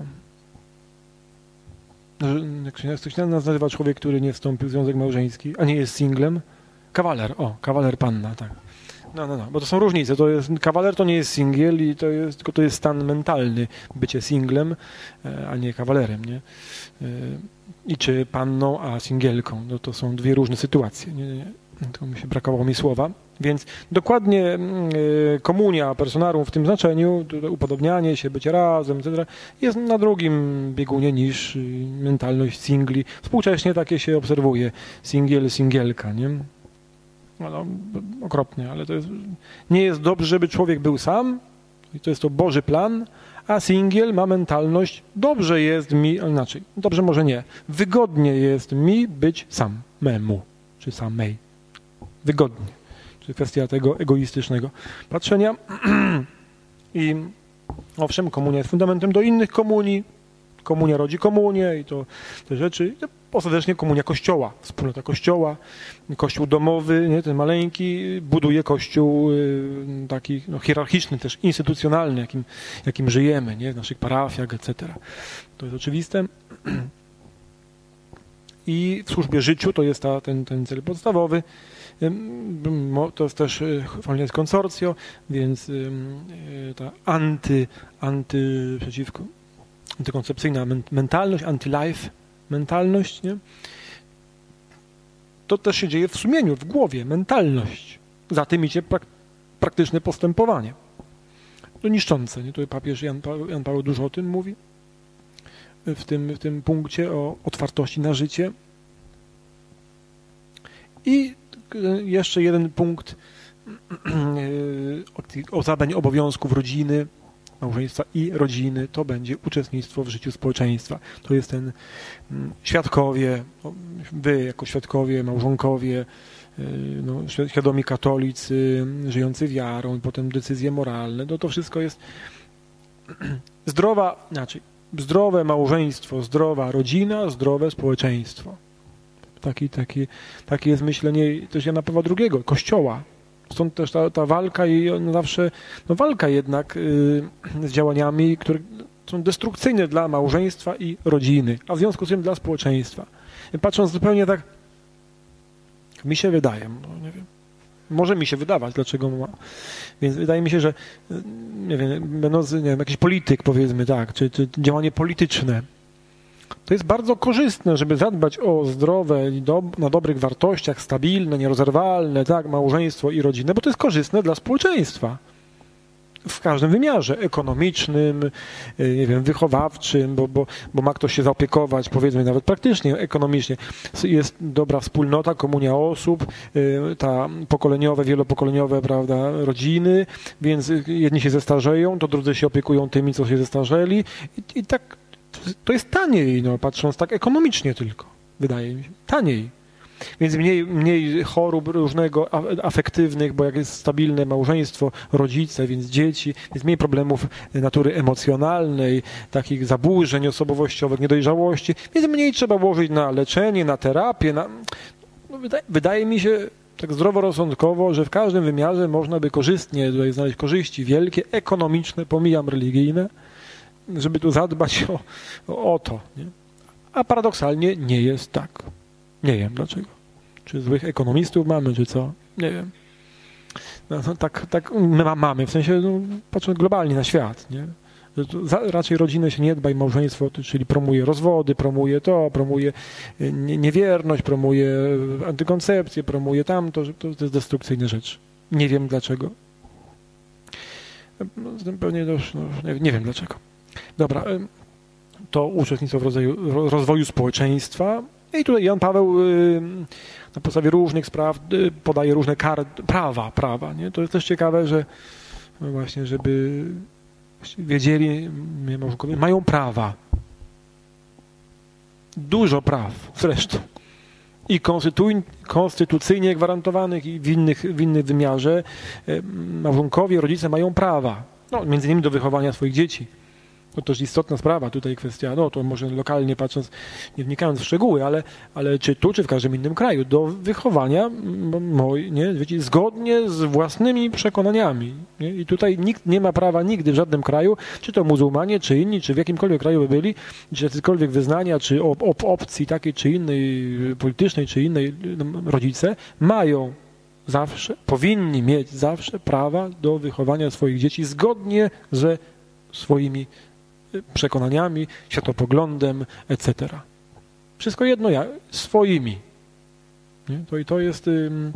Jak się, jak się nazywa człowiek, który nie wstąpił w związek małżeński, a nie jest singlem? Kawaler, o, kawaler panna, tak. No, no, no, bo to są różnice. To jest, kawaler to nie jest singiel i to jest, tylko to jest stan mentalny, bycie singlem, a nie kawalerem, nie? I czy panną, a singielką. No, to są dwie różne sytuacje. Nie, nie, to mi się brakowało mi słowa. Więc dokładnie komunia personarum w tym znaczeniu, upodobnianie się, bycie razem, et cetera, jest na drugim biegunie niż mentalność singli. Współcześnie takie się obserwuje. Singiel, singielka, nie? No, okropnie, ale to jest, nie jest dobrze, żeby człowiek był sam, i to jest to Boży plan, a singiel ma mentalność, dobrze jest mi, a inaczej, dobrze może nie, wygodnie jest mi być samemu, czy samej, wygodnie, czyli kwestia tego egoistycznego patrzenia i owszem, komunia jest fundamentem do innych komunii, komunia rodzi komunię i to te rzeczy, ostatecznie komunia Kościoła, wspólnota Kościoła, Kościół domowy, nie, ten maleńki, buduje Kościół y, taki no, hierarchiczny, też instytucjonalny, jakim, jakim żyjemy, nie, w naszych parafiach, et cetera. To jest oczywiste. I w służbie życiu to jest ta, ten, ten cel podstawowy. To jest też jest konsorcjo, więc ta anty, anty przeciwko, antykoncepcyjna mentalność, anti-life mentalność, nie? To też się dzieje w sumieniu, w głowie, mentalność. Za tym idzie prak praktyczne postępowanie. To niszczące, nie? Tutaj papież Jan Paweł, Jan Paweł dużo o tym mówi w tym, w tym punkcie o otwartości na życie. I jeszcze jeden punkt o zadań obowiązków rodziny, małżeństwa i rodziny, to będzie uczestnictwo w życiu społeczeństwa. To jest ten świadkowie, wy jako świadkowie, małżonkowie, no, świadomi katolicy, żyjący wiarą, potem decyzje moralne, no to wszystko jest zdrowa, znaczy zdrowe małżeństwo, zdrowa rodzina, zdrowe społeczeństwo. Taki, taki, takie jest myślenie też Jana Pawła drugiego, Kościoła. Stąd też ta, ta walka i on zawsze, no walka jednak yy, z działaniami, które są destrukcyjne dla małżeństwa i rodziny, a w związku z tym dla społeczeństwa. Patrząc zupełnie tak Mi się wydaje, no nie wiem. Może mi się wydawać, dlaczego ma. Więc wydaje mi się, że nie wiem, będąc, nie wiem, jakiś polityk, powiedzmy tak, czy, czy działanie polityczne, to jest bardzo korzystne, żeby zadbać o zdrowe i do, na dobrych wartościach, stabilne, nierozerwalne, tak, małżeństwo i rodzinę, bo to jest korzystne dla społeczeństwa. W każdym wymiarze ekonomicznym, nie wiem, wychowawczym, bo, bo, bo ma ktoś się zaopiekować, powiedzmy nawet praktycznie, ekonomicznie. Jest dobra wspólnota, komunia osób, ta pokoleniowe, wielopokoleniowe, prawda, rodziny, więc jedni się zestarzeją, to drudzy się opiekują tymi, co się zestarzeli i, i tak to jest taniej, no, patrząc tak ekonomicznie tylko, wydaje mi się, taniej. Więc mniej, mniej chorób różnego afektywnych, bo jak jest stabilne małżeństwo, rodzice, więc dzieci, jest mniej problemów natury emocjonalnej, takich zaburzeń osobowościowych, niedojrzałości, więc mniej trzeba włożyć na leczenie, na terapię. Na... No, wydaje, wydaje mi się tak zdroworozsądkowo, że w każdym wymiarze można by korzystnie tutaj znaleźć korzyści wielkie, ekonomiczne, pomijam religijne, żeby tu zadbać o, o, o to. Nie? A paradoksalnie nie jest tak. Nie wiem dlaczego. Czy złych ekonomistów mamy, czy co? Nie wiem. No, no, tak, tak my mamy, w sensie no, patrząc globalnie na świat, nie? Że to za, raczej rodzinę się nie dba i małżeństwo, czyli promuje rozwody, promuje to, promuje nie, niewierność, promuje antykoncepcję, promuje tamto, że to, to jest destrukcyjne rzecz. Nie wiem dlaczego. No, pewnie już, no, nie, nie wiem dlaczego. Dobra, to uczestnictwo w rodzaju, rozwoju społeczeństwa. I tutaj Jan Paweł na podstawie różnych spraw podaje różne kary, prawa, prawa. Nie? To jest też ciekawe, że no właśnie, żeby wiedzieli, mają prawa. Dużo praw zresztą. I konstytucyjnie gwarantowanych i w, innych, w innym wymiarze małżonkowie, rodzice mają prawa. No, między innymi do wychowania swoich dzieci. To też istotna sprawa, tutaj kwestia, no to może lokalnie patrząc, nie wnikając w szczegóły, ale, ale czy tu, czy w każdym innym kraju, do wychowania moi, nie, wiecie, zgodnie z własnymi przekonaniami. Nie? I tutaj nikt nie ma prawa nigdy w żadnym kraju, czy to muzułmanie, czy inni, czy w jakimkolwiek kraju by byli, czy jakiekolwiek wyznania, czy op, op, opcji takiej, czy innej, politycznej, czy innej, rodzice mają zawsze, powinni mieć zawsze prawa do wychowania swoich dzieci zgodnie ze swoimi przekonaniami, światopoglądem, et cetera. Wszystko jedno, ja, swoimi. Nie? To i to jest,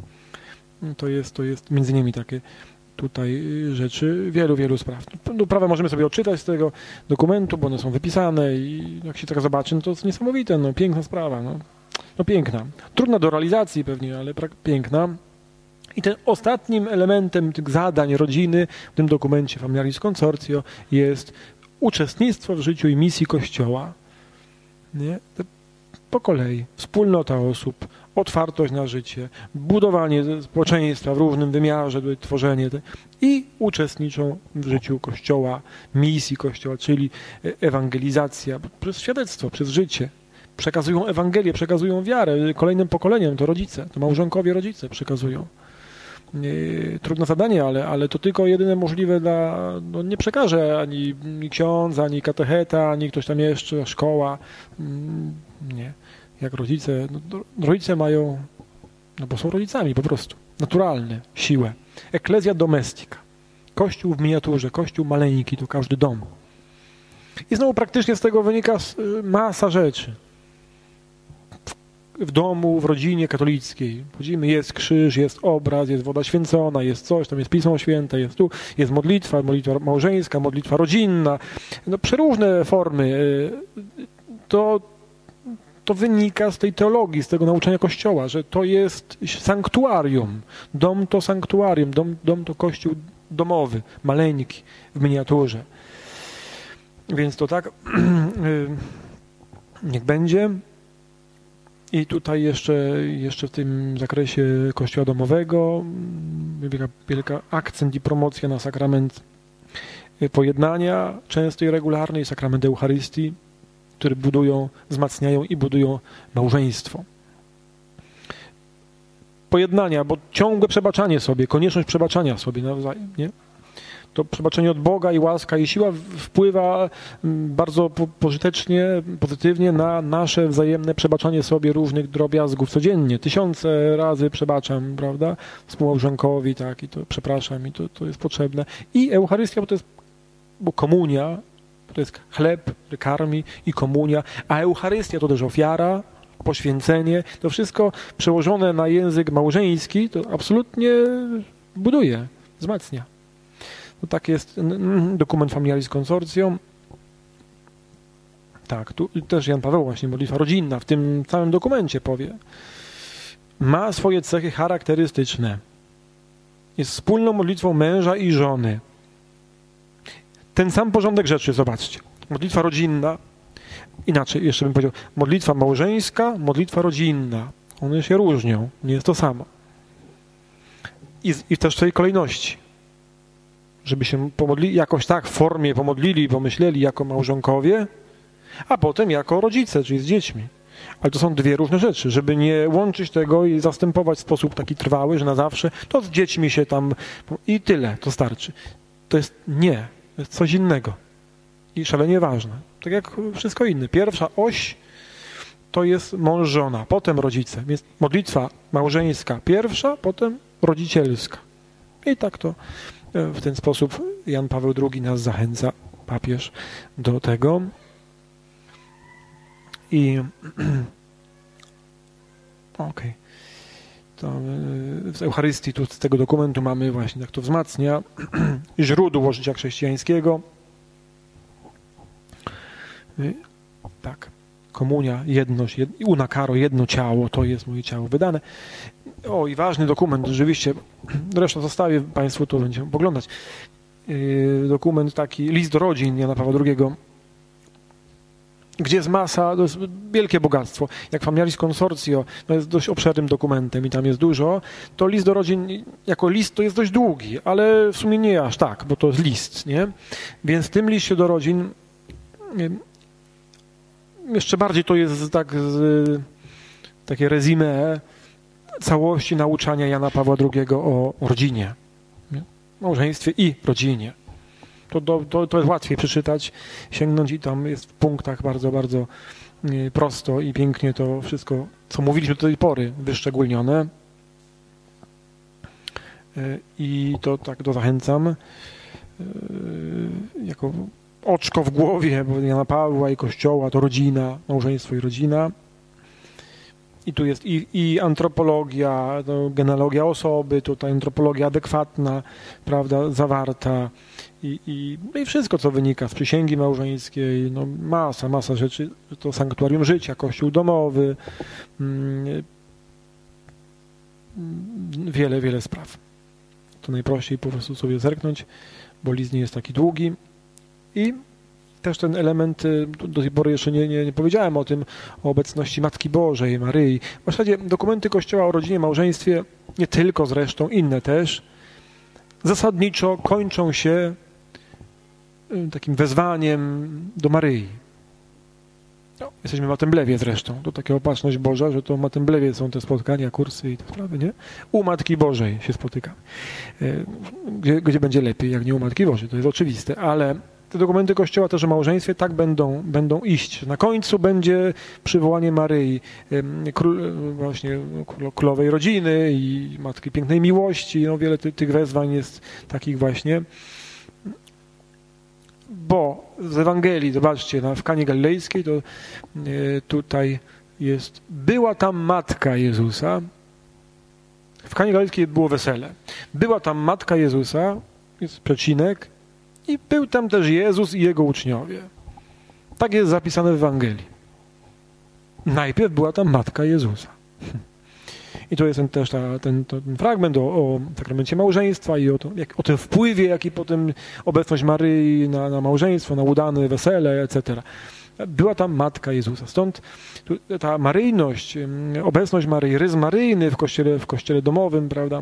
to jest, to jest między innymi takie tutaj rzeczy, wielu, wielu spraw. No, prawa możemy sobie odczytać z tego dokumentu, bo one są wypisane i jak się tak zobaczy, no to jest niesamowite, no piękna sprawa, no, no piękna. Trudna do realizacji pewnie, ale piękna. I ten ostatnim elementem tych zadań rodziny w tym dokumencie Familiaris Consortio jest uczestnictwo w życiu i misji Kościoła. Nie? Po kolei. Wspólnota osób, otwartość na życie, budowanie społeczeństwa w różnym wymiarze, tworzenie te, i uczestniczą w życiu Kościoła, misji Kościoła, czyli ewangelizacja przez świadectwo, przez życie. Przekazują Ewangelię, przekazują wiarę kolejnym pokoleniom, to rodzice, to małżonkowie rodzice przekazują. Trudne zadanie, ale, ale to tylko jedyne możliwe dla, no nie przekaże ani ksiądz, ani katecheta, ani ktoś tam jeszcze, szkoła. Nie. Jak rodzice, no, rodzice mają, no bo są rodzicami po prostu, naturalne, siłę. Ecclesia domestica. Kościół w miniaturze, kościół maleńki, to każdy dom. I znowu praktycznie z tego wynika masa rzeczy. W domu, w rodzinie katolickiej. Chodzimy, jest krzyż, jest obraz, jest woda święcona, jest coś, tam jest Pismo Święte, jest tu, jest modlitwa, modlitwa małżeńska, modlitwa rodzinna. No, przeróżne formy. To, to wynika z tej teologii, z tego nauczania Kościoła, że to jest sanktuarium. Dom to sanktuarium, dom, dom to kościół domowy, maleńki, w miniaturze. Więc to tak niech będzie. I tutaj jeszcze, jeszcze w tym zakresie kościoła domowego wielka, wielka akcent i promocja na sakrament pojednania, często i regularny, i sakrament Eucharystii, które budują, wzmacniają i budują małżeństwo. Pojednania, bo ciągłe przebaczanie sobie, konieczność przebaczania sobie nawzajem, nie? To przebaczenie od Boga i łaska i siła wpływa bardzo pożytecznie, pozytywnie na nasze wzajemne przebaczanie sobie różnych drobiazgów codziennie. Tysiące razy przebaczam, prawda, współmałżonkowi, tak, i to przepraszam, i to, to jest potrzebne. I Eucharystia, bo to jest bo komunia, to jest chleb, który karmi, i komunia, a Eucharystia to też ofiara, poświęcenie, to wszystko przełożone na język małżeński, to absolutnie buduje, wzmacnia. To tak jest dokument Familiaris Consortium. Tak, tu też Jan Paweł właśnie, modlitwa rodzinna w tym całym dokumencie powie. Ma swoje cechy charakterystyczne. Jest wspólną modlitwą męża i żony. Ten sam porządek rzeczy, zobaczcie. Modlitwa rodzinna, inaczej jeszcze bym powiedział, modlitwa małżeńska, modlitwa rodzinna. One się różnią, nie jest to samo. I, i też w tej kolejności. Żeby się pomodlili, jakoś tak w formie pomodlili, pomyśleli jako małżonkowie, a potem jako rodzice, czyli z dziećmi. Ale to są dwie różne rzeczy, żeby nie łączyć tego i zastępować w sposób taki trwały, że na zawsze to z dziećmi się tam i tyle, to starczy. To jest nie, to jest coś innego i szalenie ważne. Tak jak wszystko inne. Pierwsza oś to jest mąż, żona, potem rodzice. Więc modlitwa małżeńska pierwsza, potem rodzicielska. I tak to w ten sposób Jan Paweł drugi nas zachęca, papież, do tego. I okej. Okay. To w Eucharystii, tu z tego dokumentu mamy właśnie, jak to wzmacnia źródło życia chrześcijańskiego. Tak. Komunia, jedność, jed, una caro, jedno ciało, to jest moje ciało wydane. O, i ważny dokument, rzeczywiście, zresztą zostawię Państwu, to będziemy poglądać. Yy, dokument taki, list do rodzin Jana Pawła drugiego, gdzie jest masa, to jest wielkie bogactwo. Jak Familiaris Consortio, to jest dość obszernym dokumentem i tam jest dużo, to list do rodzin jako list to jest dość długi, ale w sumie nie aż tak, bo to jest list, nie? Więc w tym liście do rodzin yy, jeszcze bardziej to jest tak z, takie resume całości nauczania Jana Pawła drugiego o rodzinie, nie? Małżeństwie i rodzinie. To, to, to, to jest łatwiej przeczytać, sięgnąć i tam jest w punktach bardzo, bardzo prosto i pięknie to wszystko, co mówiliśmy do tej pory, wyszczególnione. I to tak to zachęcam jako oczko w głowie, bo Jana Pawła i Kościoła to rodzina, małżeństwo i rodzina. I tu jest i, i antropologia, to genealogia osoby, tutaj antropologia adekwatna, prawda, zawarta i, i, no i wszystko, co wynika z przysięgi małżeńskiej, no masa, masa rzeczy, to sanktuarium życia, kościół domowy, mm, wiele, wiele spraw. To najprościej po prostu sobie zerknąć, bo list nie jest taki długi. I też ten element, do tej pory jeszcze nie, nie, nie powiedziałem o tym, o obecności Matki Bożej, Maryi. W zasadzie dokumenty Kościoła o rodzinie, małżeństwie, nie tylko zresztą, inne też, zasadniczo kończą się takim wezwaniem do Maryi. No, jesteśmy w Matemblewie zresztą, to taka opatrzność Boża, że to w Matemblewie są te spotkania, kursy i te sprawy, nie? U Matki Bożej się spotykamy. Gdzie, gdzie będzie lepiej, jak nie u Matki Bożej, to jest oczywiste, ale te dokumenty Kościoła też o małżeństwie tak będą, będą iść. Na końcu będzie przywołanie Maryi, król, właśnie królowej rodziny i Matki Pięknej Miłości. No, wiele ty, tych wezwań jest takich właśnie. Bo z Ewangelii, zobaczcie, na, w Kanie Galilejskiej to y, tutaj jest, była tam matka Jezusa. W Kanie Galilejskiej było wesele. Była tam matka Jezusa, jest przecinek, i był tam też Jezus i Jego uczniowie. Tak jest zapisane w Ewangelii. Najpierw była tam matka Jezusa. I to jest ten, też ta, ten, ten fragment o, o sakramencie małżeństwa i o, to, jak, o tym wpływie, jaki potem obecność Maryi na, na małżeństwo, na udane wesele, et cetera. Była tam matka Jezusa. Stąd tu, ta maryjność, obecność Maryi, rys maryjny w kościele, w kościele domowym, prawda?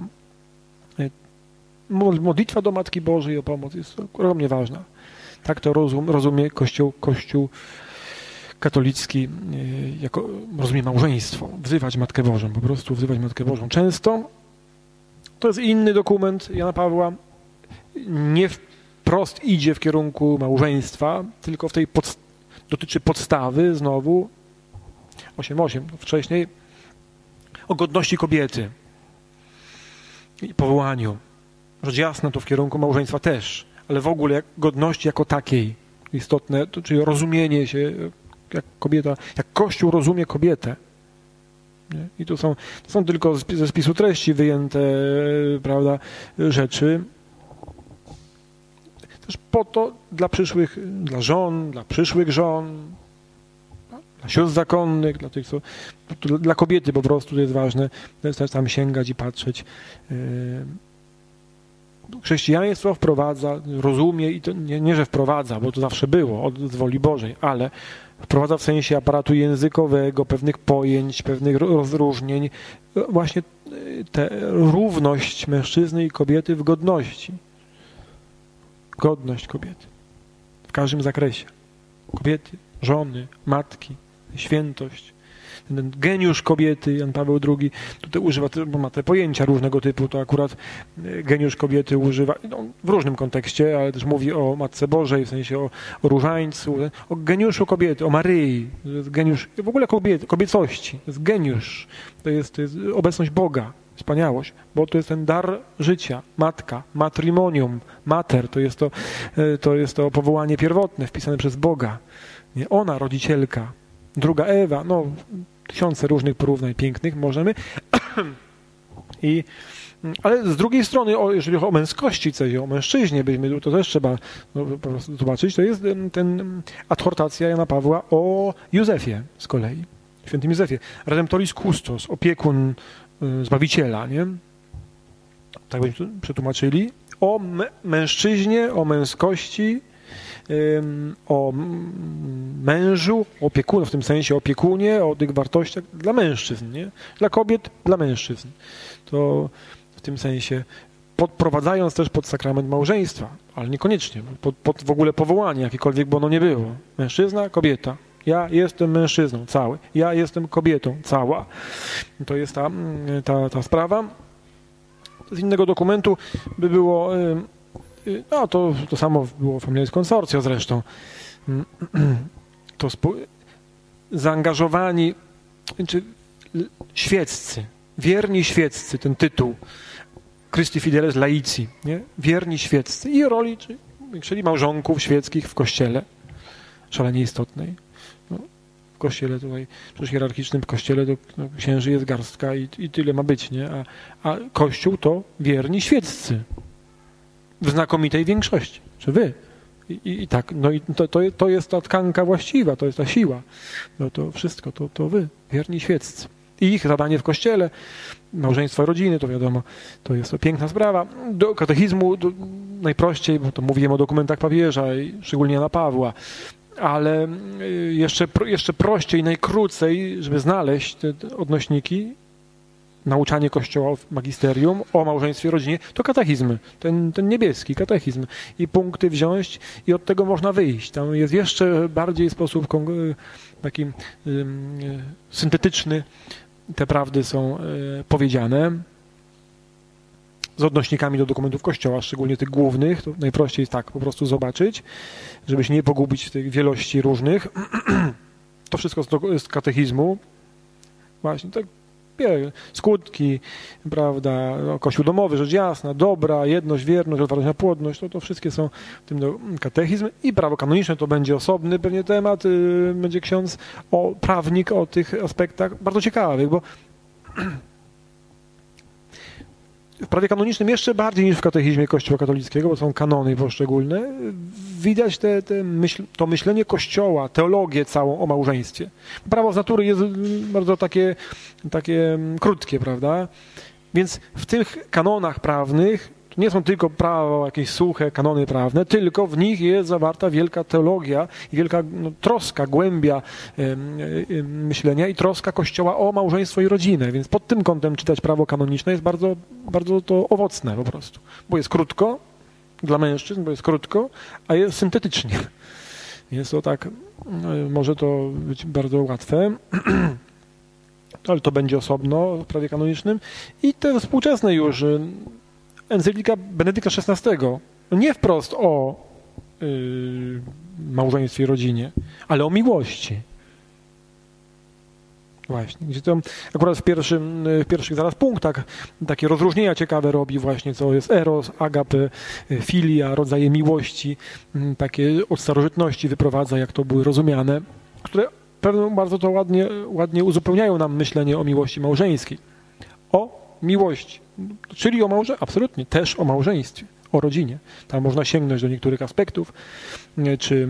Modlitwa do Matki Bożej o pomoc jest ogromnie ważna. Tak to rozum, rozumie Kościół, Kościół katolicki, jako rozumie małżeństwo. Wzywać Matkę Bożą, po prostu wzywać Matkę Bożą. Często to jest inny dokument Jana Pawła nie wprost idzie w kierunku małżeństwa, tylko w tej pod, dotyczy podstawy znowu osiem osiem, wcześniej o godności kobiety i powołaniu. Rzecz jasna to w kierunku małżeństwa też, ale w ogóle jak godności jako takiej istotne, to, czyli rozumienie się, jak kobieta, jak Kościół rozumie kobietę. Nie? I to są, to są tylko ze spisu treści wyjęte, prawda, rzeczy. Też po to dla przyszłych, dla żon, dla przyszłych żon, dla sióstr zakonnych, dla tych, co, dla kobiety po prostu to jest ważne, też tam sięgać i patrzeć. Chrześcijaństwo wprowadza, rozumie i to nie, nie, że wprowadza, bo to zawsze było od woli Bożej, ale wprowadza w sensie aparatu językowego, pewnych pojęć, pewnych rozróżnień, właśnie tę równość mężczyzny i kobiety w godności. Godność kobiety. W każdym zakresie. Kobiety, żony, matki, świętość. Ten geniusz kobiety, Jan Paweł drugi, tutaj używa, bo ma te pojęcia różnego typu, to akurat geniusz kobiety używa no, w różnym kontekście, ale też mówi o Matce Bożej, w sensie o, o różańcu, o geniuszu kobiety, o Maryi, to jest geniusz, w ogóle kobiety, kobiecości, to jest geniusz, to jest, to jest obecność Boga, wspaniałość, bo to jest ten dar życia, matka, matrimonium, mater, to jest to, to, jest to powołanie pierwotne wpisane przez Boga. Nie? Ona, rodzicielka, druga Ewa, no tysiące różnych porównań pięknych możemy. I, ale z drugiej strony, o, jeżeli o męskości coś, o mężczyźnie byśmy, to też trzeba no, po prostu zobaczyć, to jest ten adhortacja Jana Pawła o Józefie z kolei, świętym Józefie. Redemptoris custos, opiekun Zbawiciela, nie? Tak byśmy przetłumaczyli. O mężczyźnie, o męskości, o mężu, opiekunu, w tym sensie opiekunie, o tych wartościach dla mężczyzn, nie? Dla kobiet, dla mężczyzn. To w tym sensie podprowadzając też pod sakrament małżeństwa, ale niekoniecznie, pod, pod w ogóle powołanie, jakiekolwiek by ono nie było. Mężczyzna, kobieta. Ja jestem mężczyzną cały. Ja jestem kobietą cała. To jest ta, ta, ta sprawa. Z innego dokumentu by było... No, to, to samo było w Familiaris Consortio zresztą. To zaangażowani, czy świeccy, wierni świeccy, ten tytuł Christi Fideles Laici, nie? Wierni świeccy i roli, czyli małżonków świeckich w Kościele, szalenie istotnej. No, w Kościele tutaj, przecież hierarchicznym w Kościele to no, księży jest garstka i, i tyle ma być, nie? A, a Kościół to wierni świeccy. W znakomitej większości, czy wy. I, i, i tak, no i to, to, to jest ta tkanka właściwa, to jest ta siła. No to wszystko, to, to wy, wierni świeccy. I ich zadanie w Kościele, małżeństwo i rodziny, to wiadomo, to jest to piękna sprawa. Do katechizmu do, najprościej, bo to mówiłem o dokumentach papieża, i szczególnie Jana Pawła, ale jeszcze, jeszcze prościej, najkrócej, żeby znaleźć te, te odnośniki, nauczanie Kościoła w magisterium o małżeństwie i rodzinie, to katechizm, ten, ten niebieski katechizm. I punkty wziąć i od tego można wyjść. Tam jest jeszcze bardziej sposób taki y, y, syntetyczny. Te prawdy są y, powiedziane z odnośnikami do dokumentów Kościoła, szczególnie tych głównych. To najprościej jest tak po prostu zobaczyć, żeby się nie pogubić w tej wielości różnych. To wszystko z, z katechizmu. Właśnie tak. Skutki, prawda, Kościół domowy, rzecz jasna, dobra, jedność, wierność, otwartość na płodność, to, to wszystkie są w tym no, katechizm i prawo kanoniczne to będzie osobny pewnie temat, yy, będzie ksiądz, o, prawnik o tych aspektach bardzo ciekawych, bo w prawie kanonicznym jeszcze bardziej niż w katechizmie Kościoła katolickiego, bo są kanony poszczególne, widać te, te myśl, to myślenie Kościoła, teologię całą o małżeństwie. Prawo z natury jest bardzo takie, takie krótkie, prawda? Więc w tych kanonach prawnych to nie są tylko prawo, jakieś suche kanony prawne, tylko w nich jest zawarta wielka teologia i wielka no, troska, głębia y, y, myślenia i troska Kościoła o małżeństwo i rodzinę. Więc pod tym kątem czytać prawo kanoniczne jest bardzo, bardzo to owocne po prostu. Bo jest krótko dla mężczyzn, bo jest krótko, a jest syntetycznie. Jest to tak, y, może to być bardzo łatwe, ale to będzie osobno w prawie kanonicznym. I te współczesne już encyklika Benedykta szesnastego nie wprost o yy, małżeństwie i rodzinie, ale o miłości. Właśnie, gdzie to akurat w, pierwszym, w pierwszych zaraz punktach takie rozróżnienia ciekawe robi właśnie, co jest eros, agape, filia, rodzaje miłości, takie od starożytności wyprowadza, jak to były rozumiane, które pewno bardzo to ładnie, ładnie uzupełniają nam myślenie o miłości małżeńskiej. O miłości, czyli o małżeństwie, absolutnie, też o małżeństwie, o rodzinie. Tam można sięgnąć do niektórych aspektów, czy...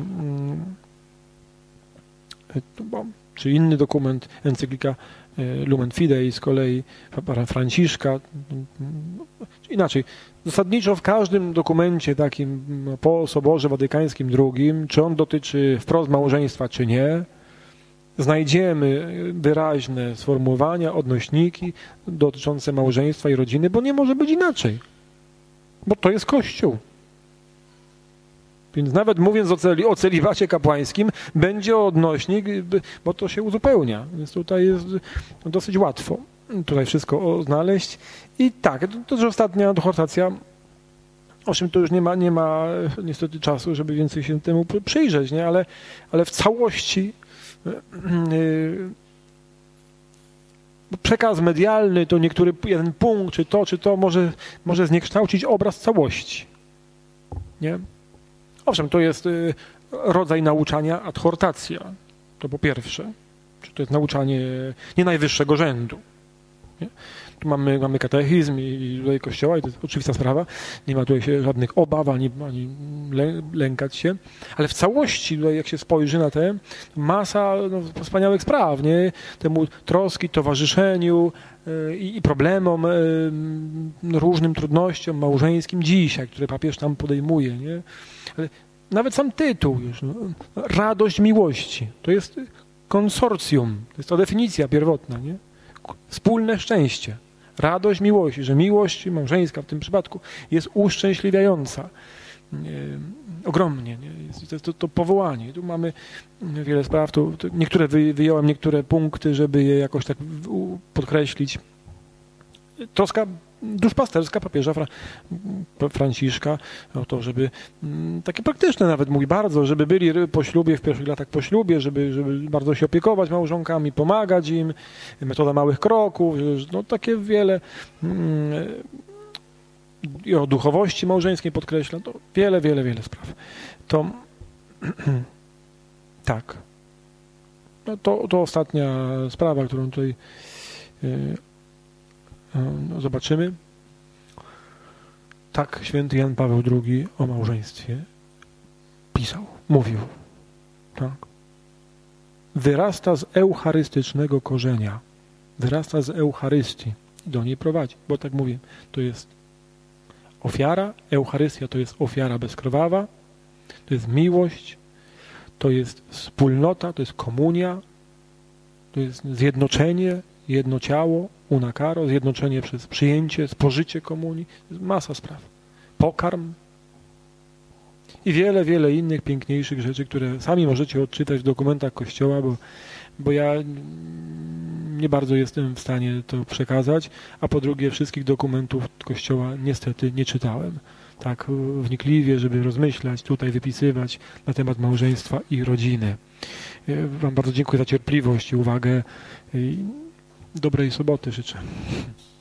Bo, czy inny dokument, encyklika Lumen Fidei z kolei Franciszka. Inaczej, zasadniczo w każdym dokumencie takim po Soborze Watykańskim drugim, czy on dotyczy wprost małżeństwa, czy nie, znajdziemy wyraźne sformułowania, odnośniki dotyczące małżeństwa i rodziny, bo nie może być inaczej, bo to jest Kościół. Więc nawet mówiąc o, celi, o celibacie kapłańskim, będzie odnośnik, bo to się uzupełnia. Więc tutaj jest dosyć łatwo tutaj wszystko znaleźć. I tak, to też ostatnia adhortacja, owszem, to już nie ma, nie ma niestety czasu, żeby więcej się temu przyjrzeć, nie? Ale, ale w całości yy, przekaz medialny, to niektóry jeden punkt, czy to, czy to może, może zniekształcić obraz całości. Nie? Owszem, to jest y, rodzaj nauczania adhortacja, to po pierwsze. Czy to jest nauczanie nie najwyższego rzędu. Nie? Tu mamy, mamy katechizm i, i tutaj Kościoła i to jest oczywista sprawa. Nie ma tutaj się żadnych obaw, ani, ani lę, lękać się. Ale w całości, tutaj jak się spojrzy na te, masa no, wspaniałych spraw, nie? Temu troski, towarzyszeniu y, i problemom, y, różnym trudnościom małżeńskim dzisiaj, które papież tam podejmuje, nie? Ale nawet sam tytuł już, no, radość miłości, to jest konsorcjum, to jest ta definicja pierwotna, nie? Wspólne szczęście, radość miłości, że miłość małżeńska w tym przypadku jest uszczęśliwiająca nie, ogromnie, nie? Jest, to, to, to powołanie. Tu mamy wiele spraw, tu, tu niektóre wy, wyjąłem niektóre punkty, żeby je jakoś tak podkreślić. Troska duszpasterska papieża Fra, Franciszka o to, żeby takie praktyczne nawet mówi bardzo, żeby byli po ślubie, w pierwszych latach po ślubie, żeby, żeby bardzo się opiekować małżonkami, pomagać im, metoda małych kroków, no takie wiele i o duchowości małżeńskiej podkreśla, to wiele, wiele, wiele spraw. To tak. No to, to ostatnia sprawa, którą tutaj no, zobaczymy. Tak święty Jan Paweł drugi o małżeństwie pisał, mówił. Tak. Wyrasta z eucharystycznego korzenia. Wyrasta z Eucharystii. Do niej prowadzi, bo tak mówię, to jest ofiara, Eucharystia to jest ofiara bezkrwawa, to jest miłość, to jest wspólnota, to jest komunia, to jest zjednoczenie, jedno ciało, una caro, zjednoczenie przez przyjęcie, spożycie komunii, masa spraw. Pokarm i wiele, wiele innych piękniejszych rzeczy, które sami możecie odczytać w dokumentach Kościoła, bo, bo ja nie bardzo jestem w stanie to przekazać, a po drugie wszystkich dokumentów Kościoła niestety nie czytałem tak wnikliwie, żeby rozmyślać, tutaj wypisywać na temat małżeństwa i rodziny. Wam bardzo dziękuję za cierpliwość i uwagę. I dobrej soboty życzę.